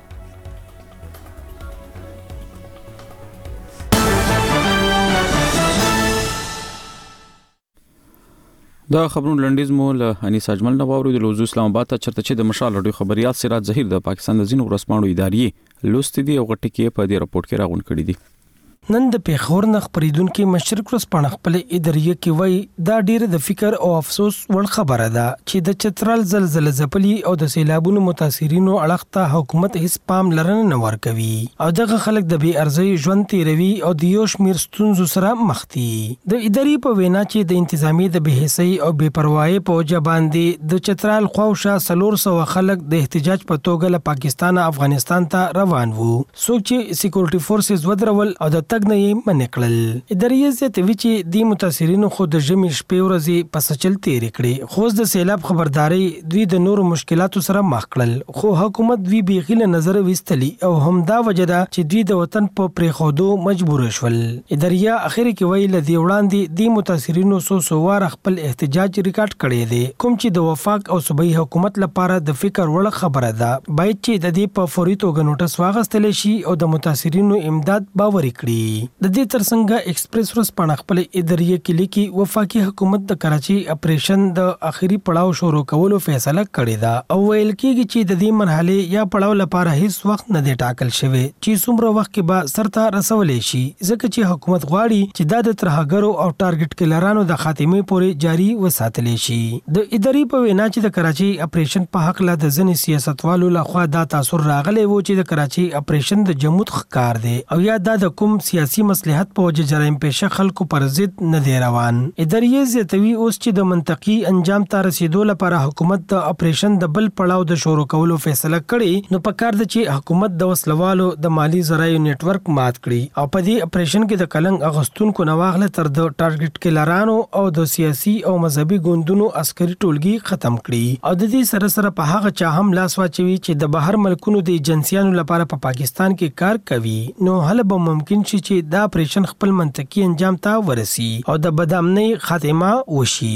دا خبرونه لنډیز مو له انیس اجمل نه واورېدل. وزو اسلام آباد ته چرته چې د مشال رادیو خبريال سراج ظهیر د پاکستان د ځینو ورسپاڼو ادارې لوستې دي او غټي کې په دې رپورت کې راغون کړی دي.
نن د پیښور نه خبرېدونکو مشرق ورسپاڼه خپل ادارې کې وایي دا ډېر د فکر او افسوس وړ خبره ده چې د چترال زلزلې ځپلي او د سیلابونو متاثرینو اړخ ته حکومت هیڅ پام لرنه نه ورکوي او دغه خلک د بې ارزۍ ژوند تیروي او د یو شمېر ستونزو سره مخ دي. د ادارې په وینا چې د انتظامی د بېحسۍ او بې پروايي په وجه باندې د چترال خواوشا 400 خلک د احتجاج په توګه له پاکستان افغانستان ته روان وو. څوک چې سکیورټي فورسز ودرول او د تګ نه یې منع کړل. ادارې زیاتوي چې د متاثرینو خو د ژمي شپې ورځې په سچل تېرې کړې، خو د سیلاب خبرداري دوی د نورو مشکلاتو سره مخ کړل، خو حکومت دوی بېخي له نظر ویستلي او همدا وجه ده چې دوی د وطن په پرېښودو مجبور شول. ادارې اخر کې وایي له دې وړاندې د متاثرینو څو وار خپل احتجاج ریکارډ کړی دی، کوم چې د وفاق او صوبایي حکومت لپاره د فکر وړ خبره ده. باید چې د دې په فوري توګه نوټس واخیستل شي او د متاثرینو امداد باوري کړي. د دې ترڅنګ ایکسپریس ورسپاڼه خپل ادارې کې لیکي وفاقي حکومت د کراچي اپریشن د اخري پړاو شروع کولو فیصله کړې ده او ویل کېږي چې د دې مرحله یا پړاو لپاره هیڅ وخت نه دی ټاکل شوی چې څومره وخت کې به سرته رسولې شي، ځکه چې حکومت غواړي چې دا د ترهګرو او ټارګټ کلرانو د خاتمې پورې جاري وساتل شي. د ادارې په وینا چې د کراچي اپریشن په حق له د ځینې سیاستوالو لخوا دا تاثر راغلی و چې د کراچي اپریشن د جمود ښکار دی او یا دا د کوم سیاسي مصلحت په وجه جرایم پیشه خلکو پر ضد نه دی روان. ادارې زیاتوي اوس چې د منطقي انجام ته رسیدو لپاره حکومت د اپریشن د بل پړاو د شروع کولو فیصله کړي، نو پکار ده چې حکومت د وسلوالو د مالی ذرایعو نیټورک مات کړي او په دې اپریشن کې د کلنګ اغوستونکو نواغله تر د ټارګټ کلرانو او د سیاسي او مذهبي ګوندونو عسکري ټولګي ختم کړي او د دې سره سره په هغه چا هم لاس واچوي چې د بهر ملکونو د ایجنسیانو لپاره په پاکستان کې کار کوي، نو هله به ممکن شي چې دا اپریشن خپل منطقي انجام ته ورسي او د بدامنۍ خاتمه وشي.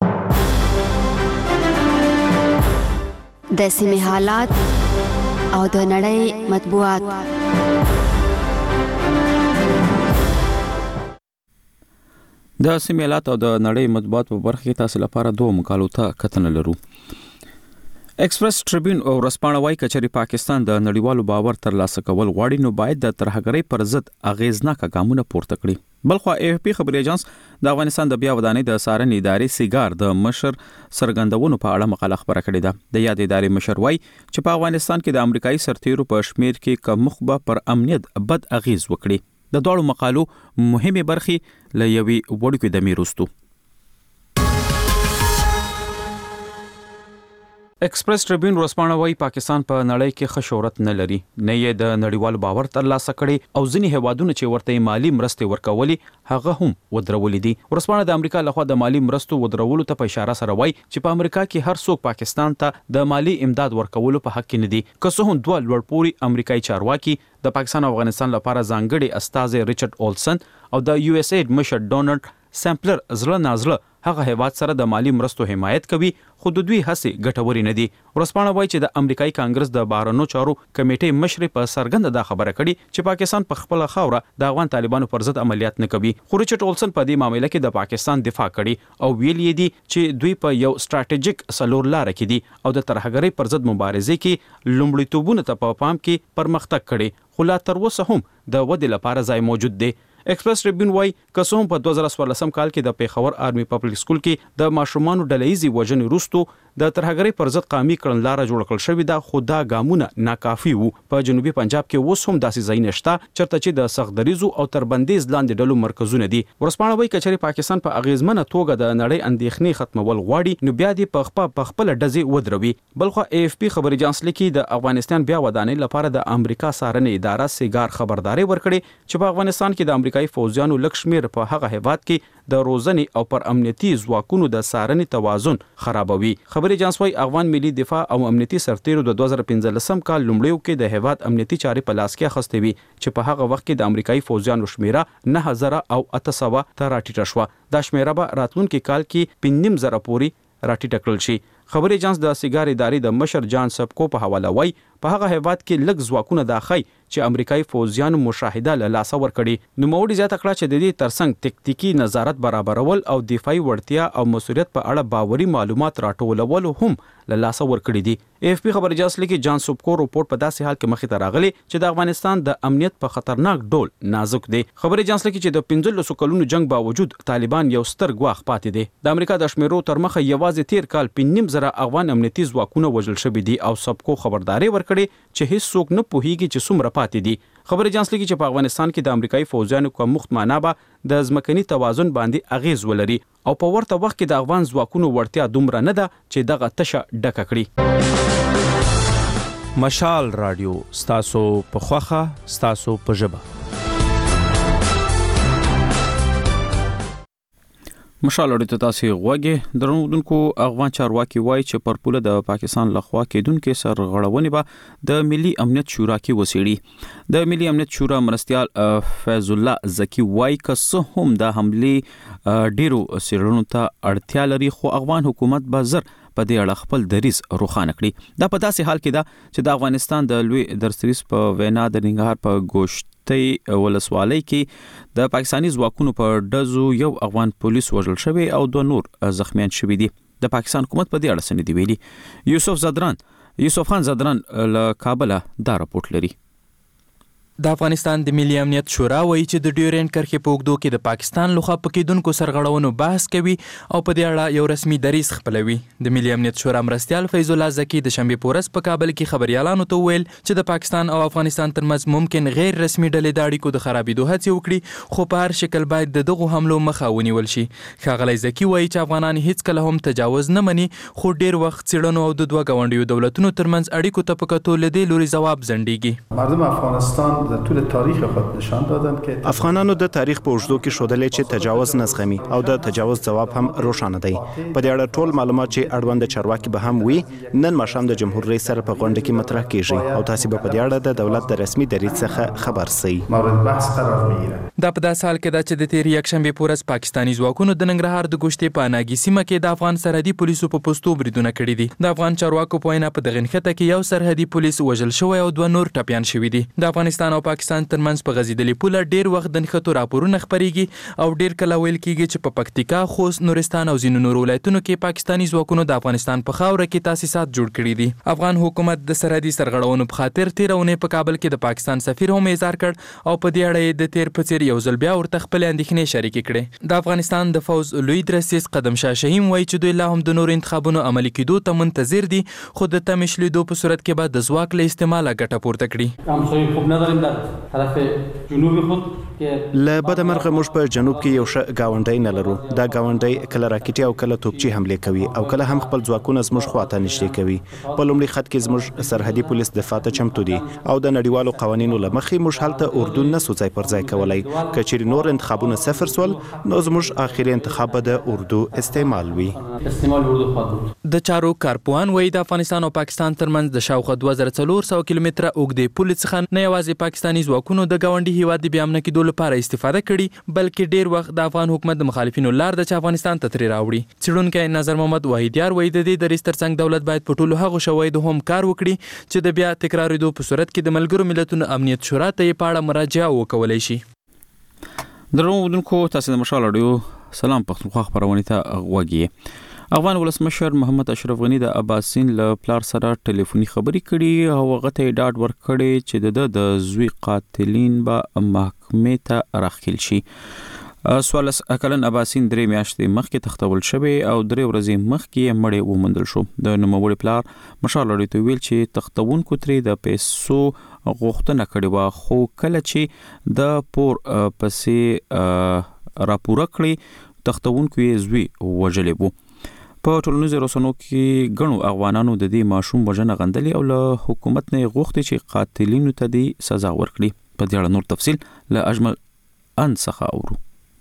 د سیمې حالات او د نړۍ مطبوعات.
د سیمې حالات او د نړۍ مطبوعات په برخه کې تاسو لپاره دوه مقالو ته کتنه لرو. ایکسپریس ټریبیون او رسپانوي کچري پاکستان د نړیوالو باور ترلاسه کول غواړي نو باید د ترهګرۍ پر ضد اغیزناک ګامونه پورته کړي. بلخو AFP خبري اژانس د افغانستان د بیا ودانۍ د سارنې ادارې سیګار د مشر سرګندونو په اړه مقاله خبره کړې ده. د یاد ادارې مشر وای چې په افغانستان کې د امریکایي سرتیرو په شمیر کې کمخبه پر امنیت بد اغیز وکړي. د دوړو مقالو مهمه برخې ل یوي وړوکی د میروستو. ایکسپریس ټریبیون ورسپانوي پاکستان په نړۍ کې ښه شهرت نه لري، نه یې د نړیوال باور ترلاسه کړي او ځینې هیوادونه چې ورته مالی مرستې ورکولې هغه هم ودرولې دي. ورسپانه د امریکا لخوا د مالی مرستو ودرولو ته په اشاره سره وایي چې په امریکا کې هر څوک پاکستان ته د مالی امداد ورکولو په حق کې نه دي. که څه هم دوه لوړپوړي امریکایي چارواکي د پاکستان او افغانستان لپاره ځانګړي استازي ریچارډ اولسن او د USAID مشر ډونالد سامپلر زړه نازړه هغه هیواد سره د مالی مرستو حمایت کوي، خو د دوی هڅې ګټورې نه دي. ورسپانه وایي چې د امریکایي کانګرس د بهرنیو چارو کمیټې مشر په سرګند دا خبره کړي چې پاکستان په خپل خاوره د افغان طالبانو پر ضد عملیات نه کوي. خو ریچارډ اولسن په دې معاملې کې د پاکستان دفاع کړي او ویل یې دي چې دوی په یو سټریټیجیک سلور لار کې دي او د ترهګرۍ پر ضد مبارزې کې لومړیتوبونه ته په پام کې پرمختګ کړي، خو لا تر اوسه هم د ودې لپاره ځای موجود دی. ایکسپریس ټریبیون وای کسوم په 2014 کال کې د پیښور آرمي پبلک سکول کې د ماشومانو ډلهیزي وژنې وروسته د ترهګرۍ پر ضد قومي کړنلاره جوړ کړل شوې ده، خو دا ګامونه ناکافي وو. په جنوبي پنجاب کې اوس هم داسې ځای نشته چرته چې د سختدریزو او تربندیز لاندې ډلو مرکزونه دي. ورسپانه وای کچري پاکستان په اغیزمنه توګه د نړۍ اندېښنې ختمول غواړي نو بیا دې په خپل ډزې ودروي. بلخو AFP خبري اژانس لیکي د افغانستان بیا ودانۍ لپاره د امریکا سارنې اداره سیګار خبرداري ورکړي چې په افغانستان کې د امریکایي فوجیانو لک شمیر په هغه هیواد کې د روزنې او پر امنیتي ځواکونو د سارنې توازن خرابوي. خبري اژانس وايي افغان ملي دفاع او امنیتي سرتیرو د 2015 کال لومړیو کې د هیواد امنیتي چارې په لاس کې اخیستې وي چې په هغه وخت کې د امریکایي فوجیانو شمیره 9800 ته راټیټه شوه. دا شمیره به راتلونکي کال کې 5000 پورې راټیټه کړل شي. خبري اژانس د سیګار ادارې د مشر جان سبکو په حواله وای په هغه هیواد کې لږ ځواکونه داخلي چې امریکایي فوجیانو مشاهده له لاسه ورکړي. نو موړي زیاته کړه چې د دې ترڅنګ تکتیکی نظارت برابرول او دفاعي وړتیا او مسؤلیت په اړه باوري معلومات راټولول هم له لاسه ورکړي دي. AFP خبر اژانس لیکي جان سبکو رپورټ په داسې حال کې مخې ته راغلی چې د افغانستان د امنیت په خطرناک ډول نازک دی. خبر اژانس لیکي چې د 15 کلونو جنگ باوجود طالبان یو ستر ګواښ پاتې دي. د امریکا د شمیرو تر مخه یوازې تیر کال 5.5 افغان امنیتي ځواکونه وژل شوي دي او سبکو خبرداري ورکړي چې هیڅ څوک نه پوهیږي چې څومره پاتې دي. خبر اژانس لیکي چې په افغانستان کې د امریکایي فوجیانو کوم مخت معنا به د ځمکني توازن باندې اغیز ولري او په ورته وخت کې د افغان ځواکونو وړتیا دومره نه ده چې دغه تشه ډکه کړي.
مشال رادیو ستاسو په خوخه ستاسو په ژبه.
مشال اړیته تاسو غوږی درنودونکو افغان چارواکي وایي چې پر پوله د پاکستان لخوا کېدونکو سرغړونې به د ملي امنیت شورا کې وسیړي. د ملي امنیت شورا مرستيال فیض الله زکی وایي که څه هم د حملې ډیرو سیرونو ته اړتیا لري خو افغان حکومت به زر په دې اړه خپل دریز روښانه کړي. دا په داسې حال کې ده چې د افغانستان د لوی درسریز په وینا د ننګرهار په ګوشت ولسوالۍ کې د پاکستاني ځواکونو په ډزو یو افغان پولیس وژل شوی او 2 نور زخمیان شوي دي. د پاکستان حکومت په دې اړه څه نه دی ویلي. یوسف خان زدران له کابل دا راپورټ لري.
د افغانستان د ملي امنیت شورا وایي چې د ډیورنډ کرښې په اوږدو کې د پاکستان لخوا پکېدونکو سرغړونو بحث کوي او په دې اړه یو رسمي دریځ خپلوي. د ملي امنیت شورا مرستيال فیض الله زکی د شنبه پورس په کابل کې خبريالانو ته ویل چې د پاکستان او افغانستان ترمنځ ممکن غیر رسمي ډلې د اړیکو د خرابېدو هڅې وکړي خو په هر شکل باید دغه حملو مخه ونیول شي. ښاغلی زکی وایي چې افغانان هیڅ کله هم تجاوز نه مني خو ډیر وخت څېړنو او د دوه ګاونډیو دولتونو ترمنځ اړیکو ته په کتو له دې لوري ځواب ځنډیږي.
مردم افغانستان در طول تاریخ خود نشان دادند که
افغانانو د تاریخ په اوږدو کې ښودلې چې تجاوز نه زغمي او د تجاوز ځواب هم روښانه دی. په دې اړه ټول معلومات چې اړوند چارواکي به هم وي نن ماښام د جمهور رئیس سره په غونډه کې مطرح کیږي او تاسو به په دې اړه د دولت د رسمي دریځ څخه خبر سئ.
مورد بحث قرار میگیره.
دا په داسې حال کې ده چې د تیر یکشنبه پورس پاکستاني ځواکونو د ننګرهار د ګوشتې په اناګي سیمه کې د افغان سرحدي پولیسو په پوسټو بریدونه کړي دي. د افغان چارواکو په وینا په دغه نښته کې یو سرحدي پولیس وژل شوی او 2 نور ټپیان شوي دي. د افغانستان او او پاکستان ترمنځ په غځېدلې پوله ډیر وخت د نښتو راپورونه خپرېږي او ډیر کله ویل کېږي چې په پکتیکا، خوست، نورستان او ځینو نورو ولایتونو کې پاکستاني ځواکونو د افغانستان په خاوره کې تاسیسات جوړ کړي دي. افغان حکومت د سرحدي سرغړونو په خاطر تېره اونۍ په کابل کې د پاکستان سفیر هم اظهار کړ او په دې اړه یې د تیر په څیر یو ځل بیا ورته خپلې اندېښنې شریکې کړې. د افغانستان د فوز لوی درسیز قدم شاه شهیم وایي چې دوی لا هم د نورو انتخابونو عملي کېدو ته منتظر دي، خو د تمې شلیدو په صورت کې به د ځواک له استعماله ګټه پورته
کړي. له بده مرغه موږ په جنوب کې یو ښه ګاونډی نه لرو. دا ګاونډی کله راکټي او کله توپچي حملې کوي او کله هم خپل ځواکونه زموږ خواته نږدې کوي. په لومړي خط کې زموږ سرحدي پولیس دفاع ته چمتو دي او د نړیوالو قوانینو له مخې موږ هلته اردو نه سو ځای پر ځای کولی. که چیرې نور انتخابونه صفر سول نو زموږ آخري انتخاب به د اردو استعمال وي.
د چارو کارپوهان وایي د افغانستان او پاکستان ترمنځ د شاوخوا 2400 کیلومتره اوږدې پولې څخه نه یوازې پاکستاني ځواکونو د ګاونډي هیواد د بیا امنه کېدو لپاره استفاده کړي، بلکې ډیر وخت د افغان حکومت د مخالفینو لار ده چې افغانستان ته ترې راوړي. څېړونکی نظر محمد واحدیار وایي د دې دریځ ترڅنګ دولت باید په ټولو هغو شواهدو هم کار وکړي چې د بیا تکرارېدو په صورت کې د ملګرو ملتونو امنیت شورا ته یې په اړه مراجعه وکولی شي.
درنو اوریدونکو، تاسو د مشال اډیو سلام پښتونخوا خبرونه ته غوږی. افغان ولسمشر محمد اشرف غنی د عباسین له پلار سره ټلیفوني خبرې کړي او هغه ته ډاډ ورکړی چې د زوی قاتلین به محکمې ته راخیل شي. 14 کلن عباسین 3 میاشتې مخکې تختول شوی او 3 ورځې مخکې مړی وموندل شو. د نوموړي پلار مشال اډیو ته ویل چې تختونکو ترې د پیسو غوښتنه کړې وه، خو کله چې د پور پسې راپوره کړی تختونکو یې زوی وژلی وو. په ټولنیزو رسنیو کې ګڼو افغانانو د دې ماشوم وژنه غندلې او له حکومت نه غوښتي چې قاتلینو ته دې سزا ورکړي. په دې اړه نور تفصیل له اجمل ان څخه اورو.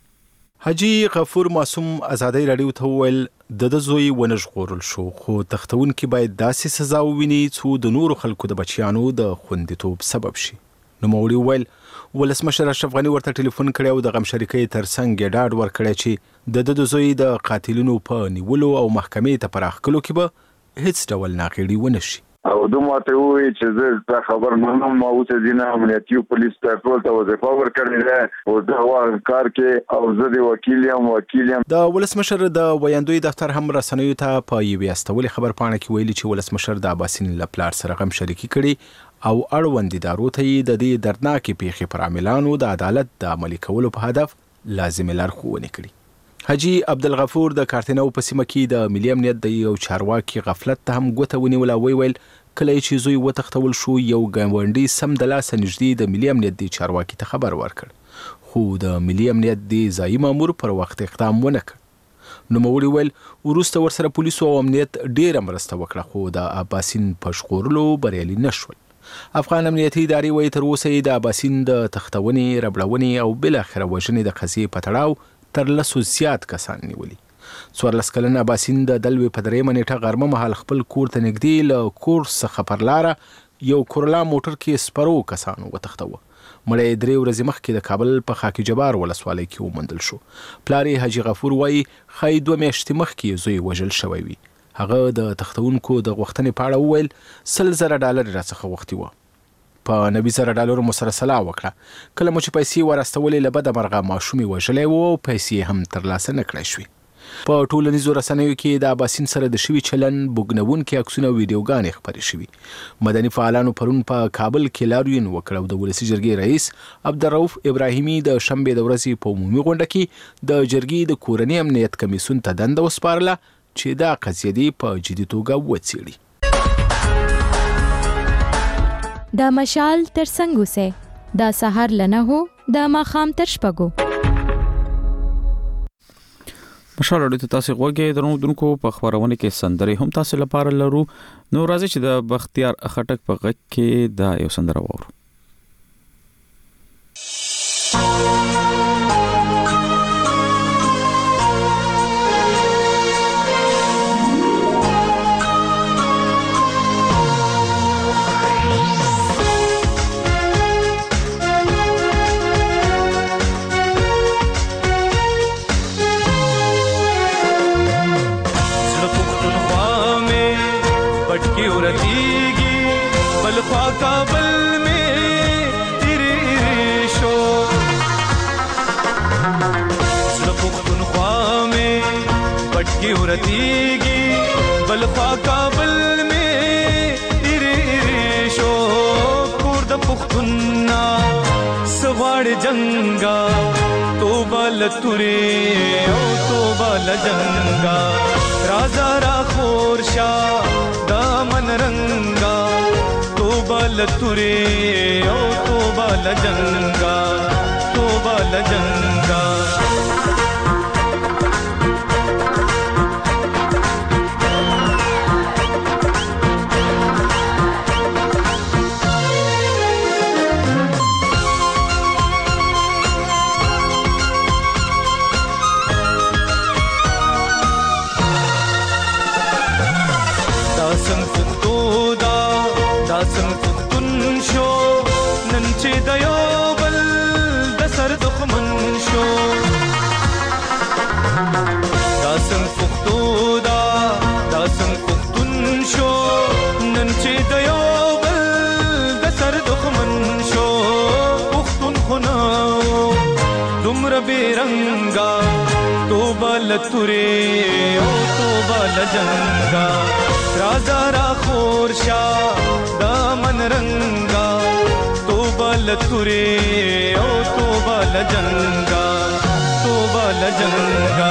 حاجی غفور معصوم ازادي رادیو ته ویل د زوی ونه ژغورل شو، خو تختونکو باید داسې سزا وویني چې د نورو خلکو د بچیانو د خوندیتوب سبب شي. نو مولوی ویل ولسمشر اشرف غنی ورته ټلیفون کړی او د غم شریکۍ ترڅنګ یې ډاډ ورکړی چې د زوی د قاتلینو په نیولو او محکمې ته پراخکلو کې به هیڅ ډول ناغېړي ونه شي.
او دومره ته وایي چې زه دا خبر منم او چې دینه امنیتي پولیس ته ټول ته وظیفه ورکړې ده او دا کار کې او زه د وکیل یم.
د ولسمشر د ویاندوی دفتر هم رسنیو ته په یوې استولې خبر پاڼه کې ویلي چې ولسمشر د عباسین له پلار سره غم شریکي کړي او اړوند ادارو ته یې د دې دردناکې پیښې پر عاملانو د عدالت د عملي کولو په هدف لازمې لارښوونې کړي. حاجی عبدالغفور د کارتنو په سیمه کې د ملي امنیت د یو چارواکي غفلت ته هم ګوته ونیوله. ویل کله چې زوی وتښتول شو یو ګاونډي سم د لاسه نږدې د ملي امنیت د چارواکي ته خبر ورکړ، خو د ملي امنیت د ځایي مامور پر وخت اقدام ونه کړ. نوموړي ویل وروسته ورسره پولیسو او امنیت ډیره مرسته وکړه، خو د عباسین په ژغورلو بریالي نه شول. افغان امنیتي ادارې وایي تر اوسه یې د عباسین د تختونې، ربړونې او بالاخره وژنې د قضیې په تړاو تر 100 زیات کسان نیولي. 14 کلن عباسین د دلوي په 3 نیټه غرمه مهال خپل کور ته نږدې له کور څخه پر لاره یو کورلا موټر کې سپرو کسانو وتښتوه. مړی 3 ورځې مخکې د کابل په خاکی جبار ولسوالۍ کې وموندل شو. پلار یې حاجي غفور وایي ښایي 2 میاشتې مخکې زوی وژل شوی وي. هغه د تختونکو د غوښتنې په اړه وویل $100,000 راڅخه غوښتي وه. په $90,000 مو سره سلا وکړه. کله مو چې پیسې ورستولې له بده مرغه ماشومې وژلی و او پیسې هم ترلاسه نه کړی شوې. په ټولنیزو رسنیو کې د عباسین سره د شوي چلن بوږنوونکي عکسونه او ویډیوګانې خپرې شوي. مدني فعالانو پرون په کابل کې لاریون وکړ او د ولسي جرګې رئیس عبدالرؤف ابراهیمي د شنبې د ورځې په عمومي غونډه کې د جرګې د کورني امنیت کمیسیون ته دنده وسپارله چې دا قضیه دې په جدي توګه وڅېړي.
د مشال تر څنګ اوسئ، د سهار له 9 د ماښام تر 6.
مشال اډیو ته تاسو غوږی درنو په خبرونه کې سندرې هم تاسو لپاره لرو. نو راځي چې د بختیار خټک په غږ کې دا یو سندره وورو.
काबल में तेरे ورتیږي بل خوا کابل می شو کور د پختونا سواړ جنگا توبه لتوري او توبه لجنگا رازا را خورشا دامن رنگا توبه لتوري او توبه لجنگا توبه لجنگا बेरंगा तोबा लतुरे ओ तोबा लजंगा राजा रा खोरशा दामन रंगा तोबा लतुरे ओ तोबा लजंगा तोबा लजंगा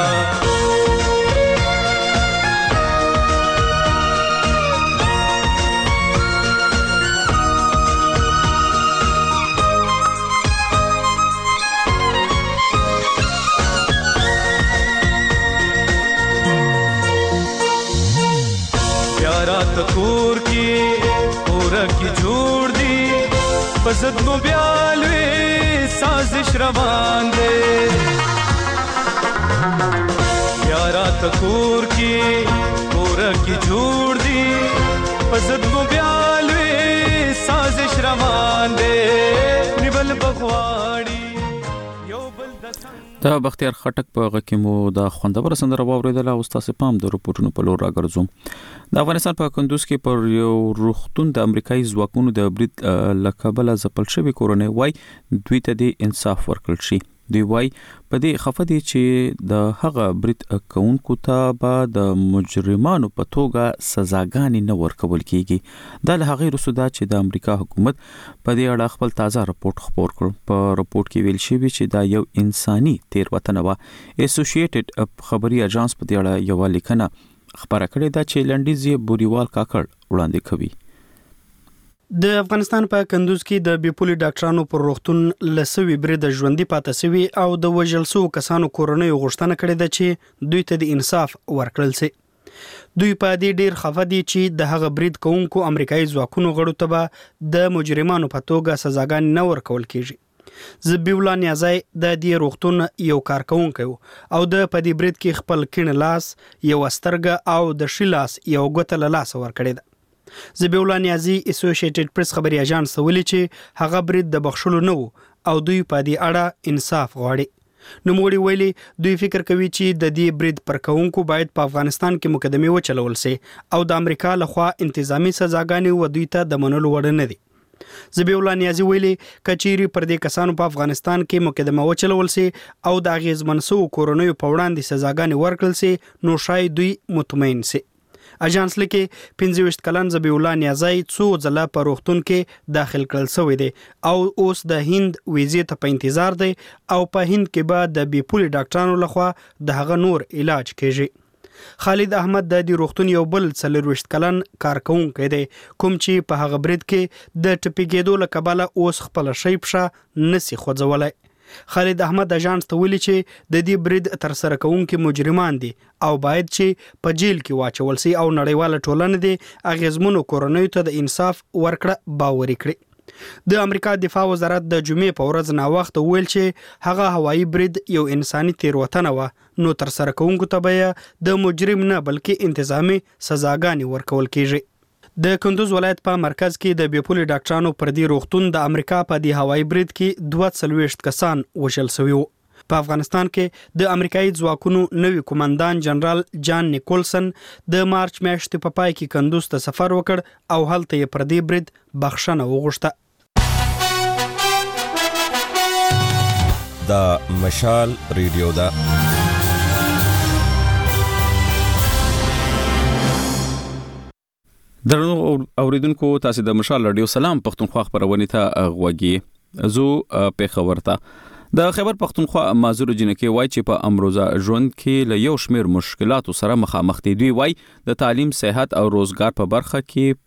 कूर की पूरा की जोड़ दी बजत को ब्यालवे साजिश रवान दे प्यारा तकूर की पूरा की जोड़ दी बजत को ब्यालवे साजिश रवान दे निबल बखवाड़ी
دا بختیار خټک په غکه مو د خوندور سندره واوریدله او تاسو پام د رپورټونو په لور راګرځو د افغانستان په کندوز کې پر یو روختون د امریکایي ځواکونو د برید لکبل ځپل شوی کورونه وای دوی ته د انصاف ورکړل شي دی وای په دې خفدي چې د هغه برید کونکو ته به د مجرمانو په توګه سزاګانې نه ورکول کیږي دا له هغه رسودا چې د امریکا حکومت په دې اړه خپل تازه رپورت خبر کړ په رپورت کې ویل شوی چې دا یو انساني تیروتنه و اسوسییټډ خبري اژانس په دې اړه یو لیکنه خبره کړې ده چې لنډیزي بوريوال کاکړ وړاندې کوي
د افغانستان په کندوز کې د بیپولي ډاکټرانو پر روغتون لسوي برید ژوندۍ پاتې شوی او د وژل شو کسانو کورنۍ غوښتنه کړې ده چې دوی ته د انصاف ورکړل شي دوی په دې ډیر خفه دي چې د هغه برید کوونکو امریکایي ځواکونو غړو ته به د مجرمانو په توګه سزاګان نه ورکول کیږي زبیولا نیازای د دې روغتون یو کارکونکو او د پدې برید کې خپل کین لاس یو سترګه او د شیلاس یو ګوته له لاس ورکړی ده زبیولا نیازی اسوسییټډ پریس خبري اژانس ته ویلي چې هغه برید د بخښلو نه او دوی په دې اړه انصاف غواړي نوموړي ویلي دوی فکر کوي چې د دې برید پر کوونکو باید په افغانستان کې مقدمه وچلول شي او د امریکا لخوا انتظامی سزاګانې و دوی ته د منلو وړ نه دي زبیولا نیازی ویلي کچيري پر دې کسانو په افغانستان کې مقدمه وچلول شي او د اغیزمن سو کورونیو په وړاندې سزاګانې ورکړل شي نو شاید دوی مطمئن شي اژانس لیکي 25 کلن زبیولا نیازی څو ځله په روغتون کې داخل کړل شوی دی او اوس د هند ویزې ته په انتظار دی او په هند کې به د بیپولي ډاکټرانو لخوا د هغه نور علاج کیږي خالد احمد د دې روغتون یو بل 24 کلن کارکونکی دی کوم چې په هغه برید کې د ټپیګېدو له کبله اوس خپل شی پښه نسی خوځولای خالد احمد اژانس ته ویلي چې د دې برید تر سره کوونکي مجرمان دي او باید چې په جیل کې واچول شي او نړیواله ټولنه دي اغیزمنو کورونیو ته د انصاف ورکړه باوري کړي د امریکا دفاع وزارت د جمعې په ورځ نا وخت ویل چې هغه هوایي برید یو انساني تیروتنه و نو تر سره کوونکو ته به د مجرم نه بلکې انتظامی سزاګانې ورکول کیږي د کندوز ولایت په مرکز کې د بیپولي ډاکټرانو پر دې روغتون د امریکا په دې هوایي برید کې 42 کسان وژل شوي وو په افغانستان کې د امریکایي ځواکونو نوی قومندان جنرال جان نیکولسن د مارچ میاشتې په پای کې کندوز ته سفر وکړ او هلته یې پر دې برید بخښنه وغوښته
دا مشال ریډیو دا
درنو اوریدونکو تاسو د مشال رادیو سلام پښتونخوا خبرونه ته غوږی زو په خبرته د خیبر پښتونخوا مازور جنکه وای چې په امروزه ژوند کې له یو شمیر مشکلاتو سره مخامخ دي. دوی وای د تعلیم، صحت او روزګار په برخه کې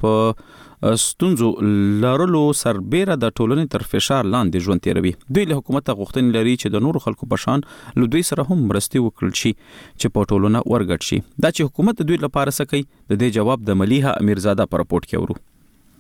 په ستونزو لرلو سربېره د ټولنې تر فشار لاندې ژوند تیروي. دوی له حکومت غوښتنې لري چې د نورو خلکو په شان له دوی سره هم مرستې وکړل شي چې په ټولنه ورګډ شي. دا چې حکومت دوی لپاره څه کوي د دې جواب د ملیحه امیرزاده په راپورټ کې ورو.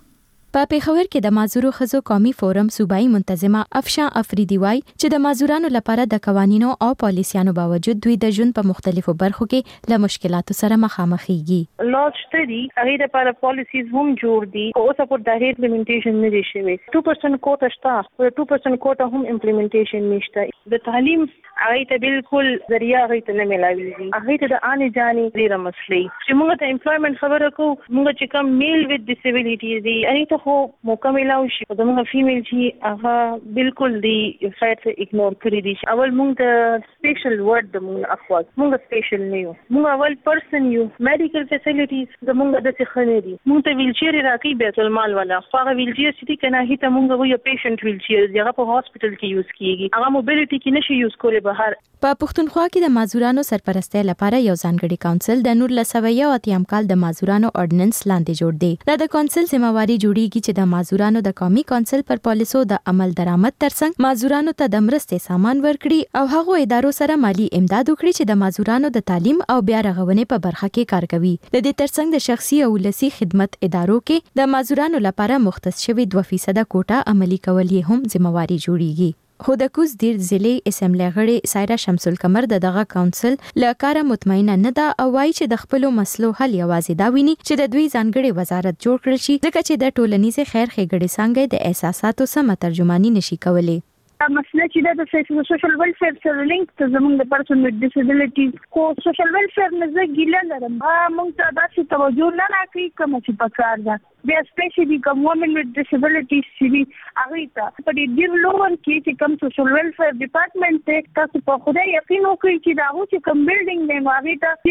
په پیښور کې د مازورو خزو قومي فورم صوبایي منتظمه افشا افریدی وای چې د مازورانو لپاره د قوانینو او پالیسیانو باوجود دوی د ژوند په مختلفو برخو کې له مشکلاتو سره مخامخېږي.
لاج ستدي هغه د لپاره پالیسیز هم جوړ دي او اوس په دغه امپلیمنټیشن نه دي شوی. 2% کوټه شته او 2% کوټه هم امپلیمنټیشن نشته. د تعلیم هغه ته بالکل ذریعہ هغه ته نه ملاويږي. هغه ته د اني جاني ډیره مسلې چې موږ ته امپلویمنت خبره کو موږ چې کوم میل وذ ډیسیبিলিټیز دي هغه خو موقع ملاوي شي. زموږ فیمیل چې هغه بالکل دی فایټ اګنور کړی دي. اول موږ د سپیشل ورډ د موږ اخواز موږ سپیشل نه یو. موږ اول پرسن یو. میډیکل فیسیلیټیز د موږ د څه خنې دي. موږ ته ویلچیر راکې بیت المال والا هغه ویلچیر چې کنه هیته موږ یو پیشنټ ویلچیر هغه په هاسپټل کې یوز کیږي. هغه موبیلیټي کې نشي یوز کولای بهر.
په پښتونخوا کې د مازورانو سرپرستۍ لپاره یو ځانګړي کونسل د 1980 کال د مازورانو اورډیننس لاندې جوړ دی. دا د کونسل ذمہواری جوړیږي چې د مازورانو د قومي کونسل پر پالیسو د عمل درآمد ترڅنګ مازورانو ته د مرستې سامان ورکړي او هغه ادارو سره مالی امداد وکړي چې د مازورانو د تعلیم او بیا رغونې په برخه کې کار کوي. د دې ترڅنګ د شخصي او ولسی خدمت ادارو کې د مازورانو لپاره مختص شوی 2% کوټه عملی کول یې هم ذمہواری جوړیږي. خو د کوز دیر ضلع اسمبلی غړي سایرا شمس القمر دغه کونسل له کار مطمئنه نه ده او وايي چې د خپل مسلو حل یوازې دا ویني چې د دوی ځانګړي وزارت جوړ کړي شي ځکه چې د ټولنیز خیر ښېګړې څنګه د احساساتو سم ترجمانی نشي کولای.
مسله چې د سوشل ویلفیر سره لینک ته زموږ د پرسن وذ ډیسیبিলিټیز کو سوشل ویلفیر نه زه ګیله لرم. موږ ته داسې توجه نه راکړي کوم چې پکار ده. بیا سپیشلی کوم وومن وذ ډیسیبিলিټیز چې هغه ته په دې ډیر لوړ کې چې کوم سوشل ویلفیر ډپارټمنټ ته تاسو په خدای یقین وکړئ چې دا چې کوم بلډینګ نه هغه ته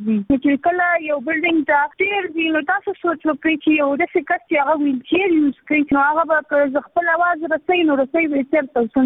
چې کله یو بلډینګ ته تیر دی نو تاسو سوچ وکړئ چې یو د څه کس چې هغه ویلچیر یوز کوي نو هغه به خپل आवाज رسوي نو رسوي به تر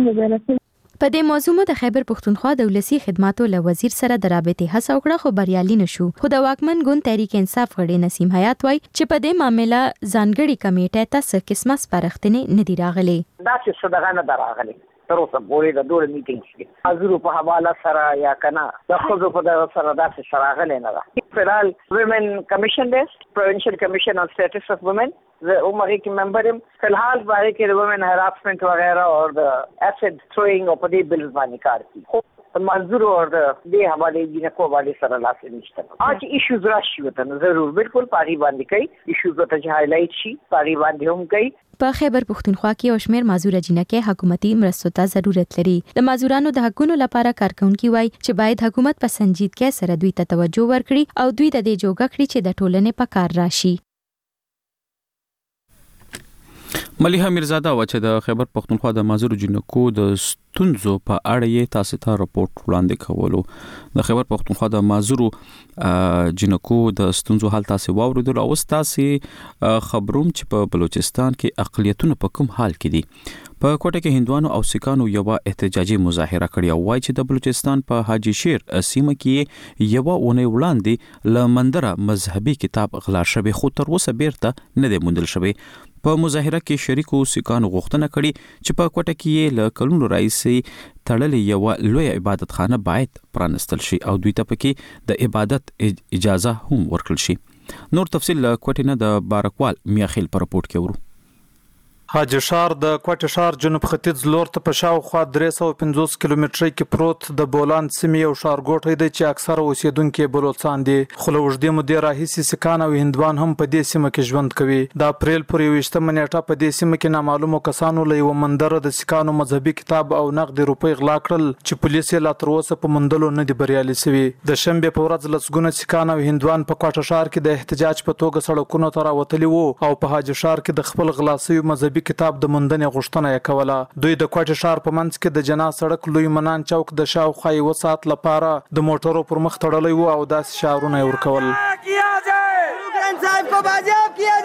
په دې موضوع مو د خیبر پښتونخوا د ولسی خدماتو له وزیر سره د رابطې هڅه وکړه خو بریالي نشو. خو د واکمن ګوند تحریک انصاف غړي نسیم حیات وای چې په دې معاملې ځانګړي کمیټه ته څه قسمه سپارښتنې نه دی راغلي.
دا چې صدقه نه دراغلي تر اوسه پورې د ډول میټینګ کې حضور په حواله سره یا کنه د خود په د سره داسې شراغله نه ده. فدرال ویمن کمیشن دی پروینشل کمیشن آن سټیټس اف وومن زه عمرې کې ممبر یم. فلحال باندې کې د وومن هراسمنت وغیرہ او د اسید تھروینګ او په دې بلز باندې کار کوي. منظور اور دې حواله جنکو باندې سره لاسه نشته. اج ایشوز راشي وته ضرور بالکل پاری باندې کوي ایشوز ته هایلایټ شي پاری باندې هم کوي.
په خیبر پښتونخوا کې او شمیر مازور جنکه حکومتي مرستو ته ضرورت لري. د مازورانو د حقونو لپاره کارکونکي وای چې باید حکومت په سنجیدګۍ سره دوی ته توجه ورکړي او دوی د دې جوګه کړي چې د ټولنې په کار راشي.
ملیحه امیرزاده و چې د خیبر پښتونخوا د مازور جنکو د ستونزو په اړه یې تاسو ته راپورټ وړاندې کولو. د خیبر پښتونخوا د مازور جنکو د ستونزو حال تاسو واوریدل او تاسو خبروم چې په بلوچستان کې اقلیتونه په کوم حال کې دي. په کوټه کې هندوانو او سکانو یو احتجاجي مظاهره کړې او وایي چې د بلوچستان په حاجی شیر سیمه کې یو ونه وړاندې لمندره مذهبي کتاب غلا شوی خو تر اوسه بیرته نه دی موندل شوی. په مظاهره کې شریکو سکانو غوښتنه کړې چې په کوټه کې له کلونو راځي تړلې یو لوی عبادت خانه باید پرانستل شي او دوی ته پکې د عبادت اجازه هم ورکړل شي. نور تفصیل کوټه نه د بارکوال میاخیل پر رپورت کې ورو.
حاجی شار د کوټه شار جنوب ختیځ لور ته په شاوخوا 350 کیلومترۍ کې پروت د بولان سیمې یو ښارګوټی دی چې اکثره اوسیدونکو بلوچستان دي. خو له اوږدې مودې راهیسې سکان او هندوان هم په دې سیمه کې ژوند کوي. د اپریل پر 21 نیټه په دې سیمه کې نامعلومو کسانو له یو مندره د سکانو مذهبي کتاب او نقد روپۍ غلا کړل چې پولیس یې لا تر اوسه په موندلو نه دي بریالي شوي. د شنبې په ورځ لسګونه سکان او هندوان په کوټه شار کې د احتجاج په توګه سړکونو ته راوتلي وو او په حاجی شار کې د خپل غلا شوي مذهبي کتاب د موندنې غوښتنه یې کوله. دوی د کوټه شار په منځ کې د جنا سړک لوی منان چوک د شاوخوا یو ساعت لپاره د موټرو پر مخ تړلی وو او داسې شعارونه یې ورکول.
ग्रंथ साहिब को बाजियाब किया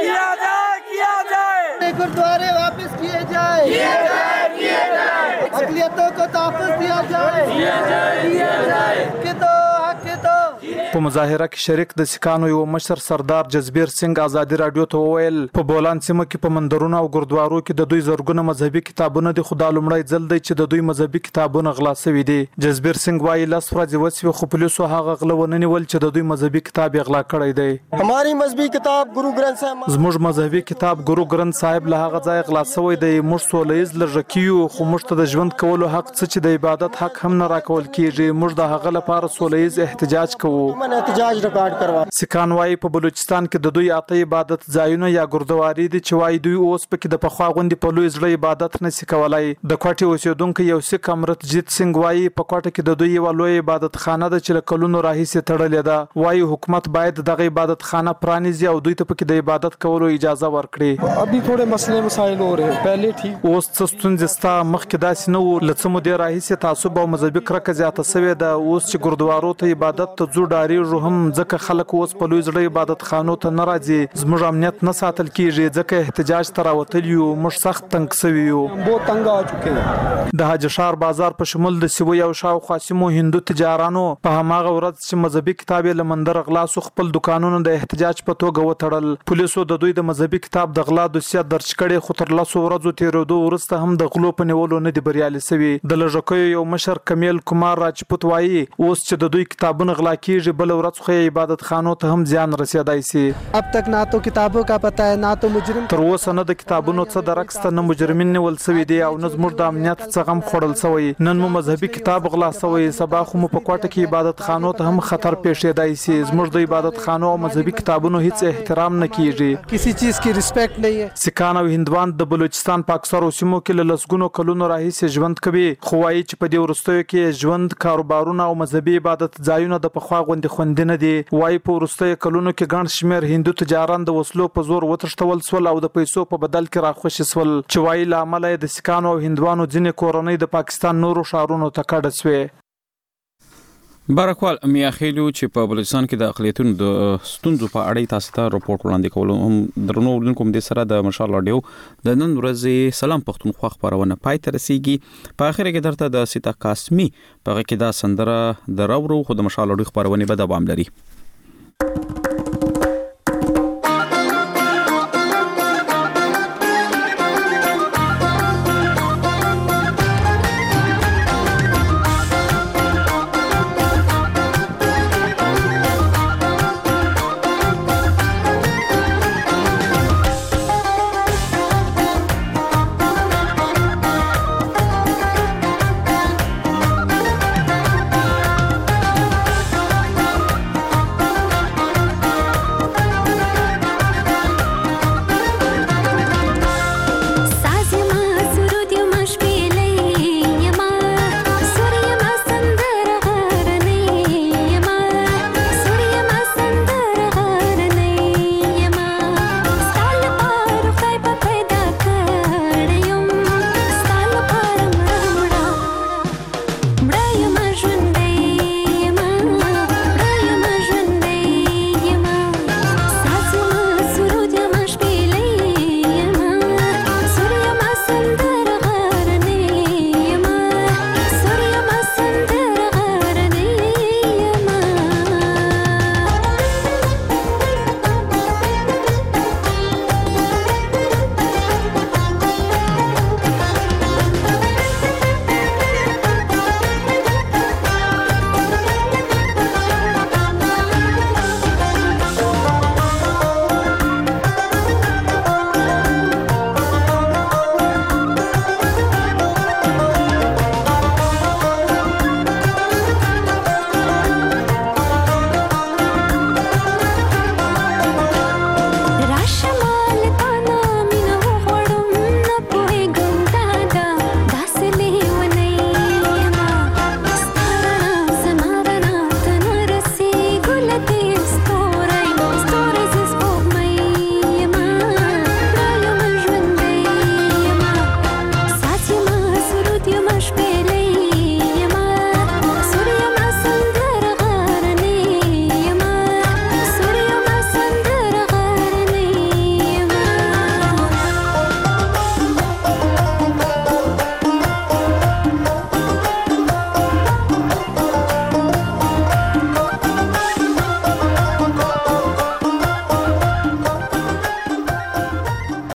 जाए, गुरुद्वारे वापस किए जाए, अक़लियतों को तहफ़्फ़ुज़ दिया जाए, कि तो
په مظاهره کې شریک د سکانو یو مشر سردار جزبیر سنگ ازادي رادیو ته وویل په بولان سیمه کې په مندرونو او ګردوارو کې د دوی زرګونه مذهبي کتابونه د خدا لومړی ځل دی چې د دوی مذهبي کتابونه غلا شوي دي. جزبیر سنگ وایي لاس ورځې وسوي خو پولیسو هغه غله ونیول چې د دوی مذهبي کتاب یې غلا کړی دی.
हमारी मजहबी किताब गुरु ग्रंथ साहिब
زموږ مذهبي کتاب ګورو ګرنث صاحب له هغه ځای غلا شوی دی. موږ سولیز لږکیو خو موږ ته د ژوند کولو حق څه چې د عبادت حق هم نه راکول کیږي. موږ د هغه لپاره سولیز احتجاج کوو. سکان وایي په بلوچستان کې د دوی اته عبادت ځایونه یا ګردواري دي چې وایي دوی اوس پکې د پخوا غوندې په لوی زړه عبادت نشي کولای. د کوټې اوسیدونکو یو سیک امرتجیت سنگ وایي په کوټه کې د دوی یو لوی عبادت خانه ده چې له کلونو راهیسې تړلې ده. وایي حکومت باید دغه عبادت خانه پرانیزي او دوی ته پکې د عبادت کولو اجازه ورکړي.
अभी थोड़े मसले मसाइल हो रहे हैं, पहले ठीक
اوس څه ستونزې ستا مخکې داسې نه وو. له څه مودې راهیسې تعصب او مذهبي کرکه زیاته سوې ده. اوس چې ګردوارو ته عبادت ته ځو ډارېږو هم ځکه خلک اوس په لوی زړه عبادت خانو ته نه راځي. زموږ امنیت نه ساتل کیږي ځکه احتجاج ته راوتلي یو. موږ سخت تنګ سوي یو. د حاج شار بازار په شمول د سیوی او شاوخوا سیمو هندو تجارانو په هماغه ورځ چې مذهبي کتاب یې له مندر غلا سو خپل دکانونو د احتجاج په توګه وتړل. پولیسو د دوی د مذهبي کتاب د غلا دوسیه درج کړي خو تر 10 ورځو تیرېدو وروسته هم د غلو په نیولو نه دی بریالي سوي. د لږکیو یو مشر کمیل کومار راجپوت وایي اوس چې د دوی کتابونه غلا کیږي بل ورځ خو عبادت خانو ته هم زیان رسیدای سي.
अब तक ना तो किताबों का पता है ना तो मुजरिम.
تر اوسه نه د کتابونو څه درکسته نه مجرمین نیول سوي دي او نه زموږ د امنیت څخه هم خوړل سوی. نن مو مذهبي کتاب غلا سوی سبا خو مو په کوټه کې عبادت خانو ته هم خطر پیښیدای سي. زموږ د عبادت خانو او مذهبي کتابونو هیڅ احترام نه کیږي.
किसी चीज की रिस्पेक्ट नहीं है.
سکان او هندوان د بلوچستان په اکثرو سیمو کې له لسګونو کلونو راهیسې ژوند کوي خو وایي چې په دې وروستیو کې ژوند کاروبارونه او مذهبي عبادت ځایونه د پخوا غوندې خوندي نه دي. وایي په وروستیو کلونو کې ګڼ شمېر هندو تجاران د وسلو په زور وتښتول سول او د پیسو په بدل کې راخوشي سول چې وایي له امله یې د سکانو او هندوانو ځینې کورنۍ د پاکستان نورو ښارونو ته کډه سوې.
بارکوال میاخیلو چې په بلوچستان کې د اقلیتونو د ستونزو په اړه تاسو ته راپورټ وړاندې کولو هم درنو ورونکو د سره د مشال رادیو د نن ورځې سلام پښتونخوا خبرونه پای ته رسیږي. په اخر کې درته د سیتا قاسمی په کې دا سندره د راورو خو د مشال رادیو خبرونه به دوام لري.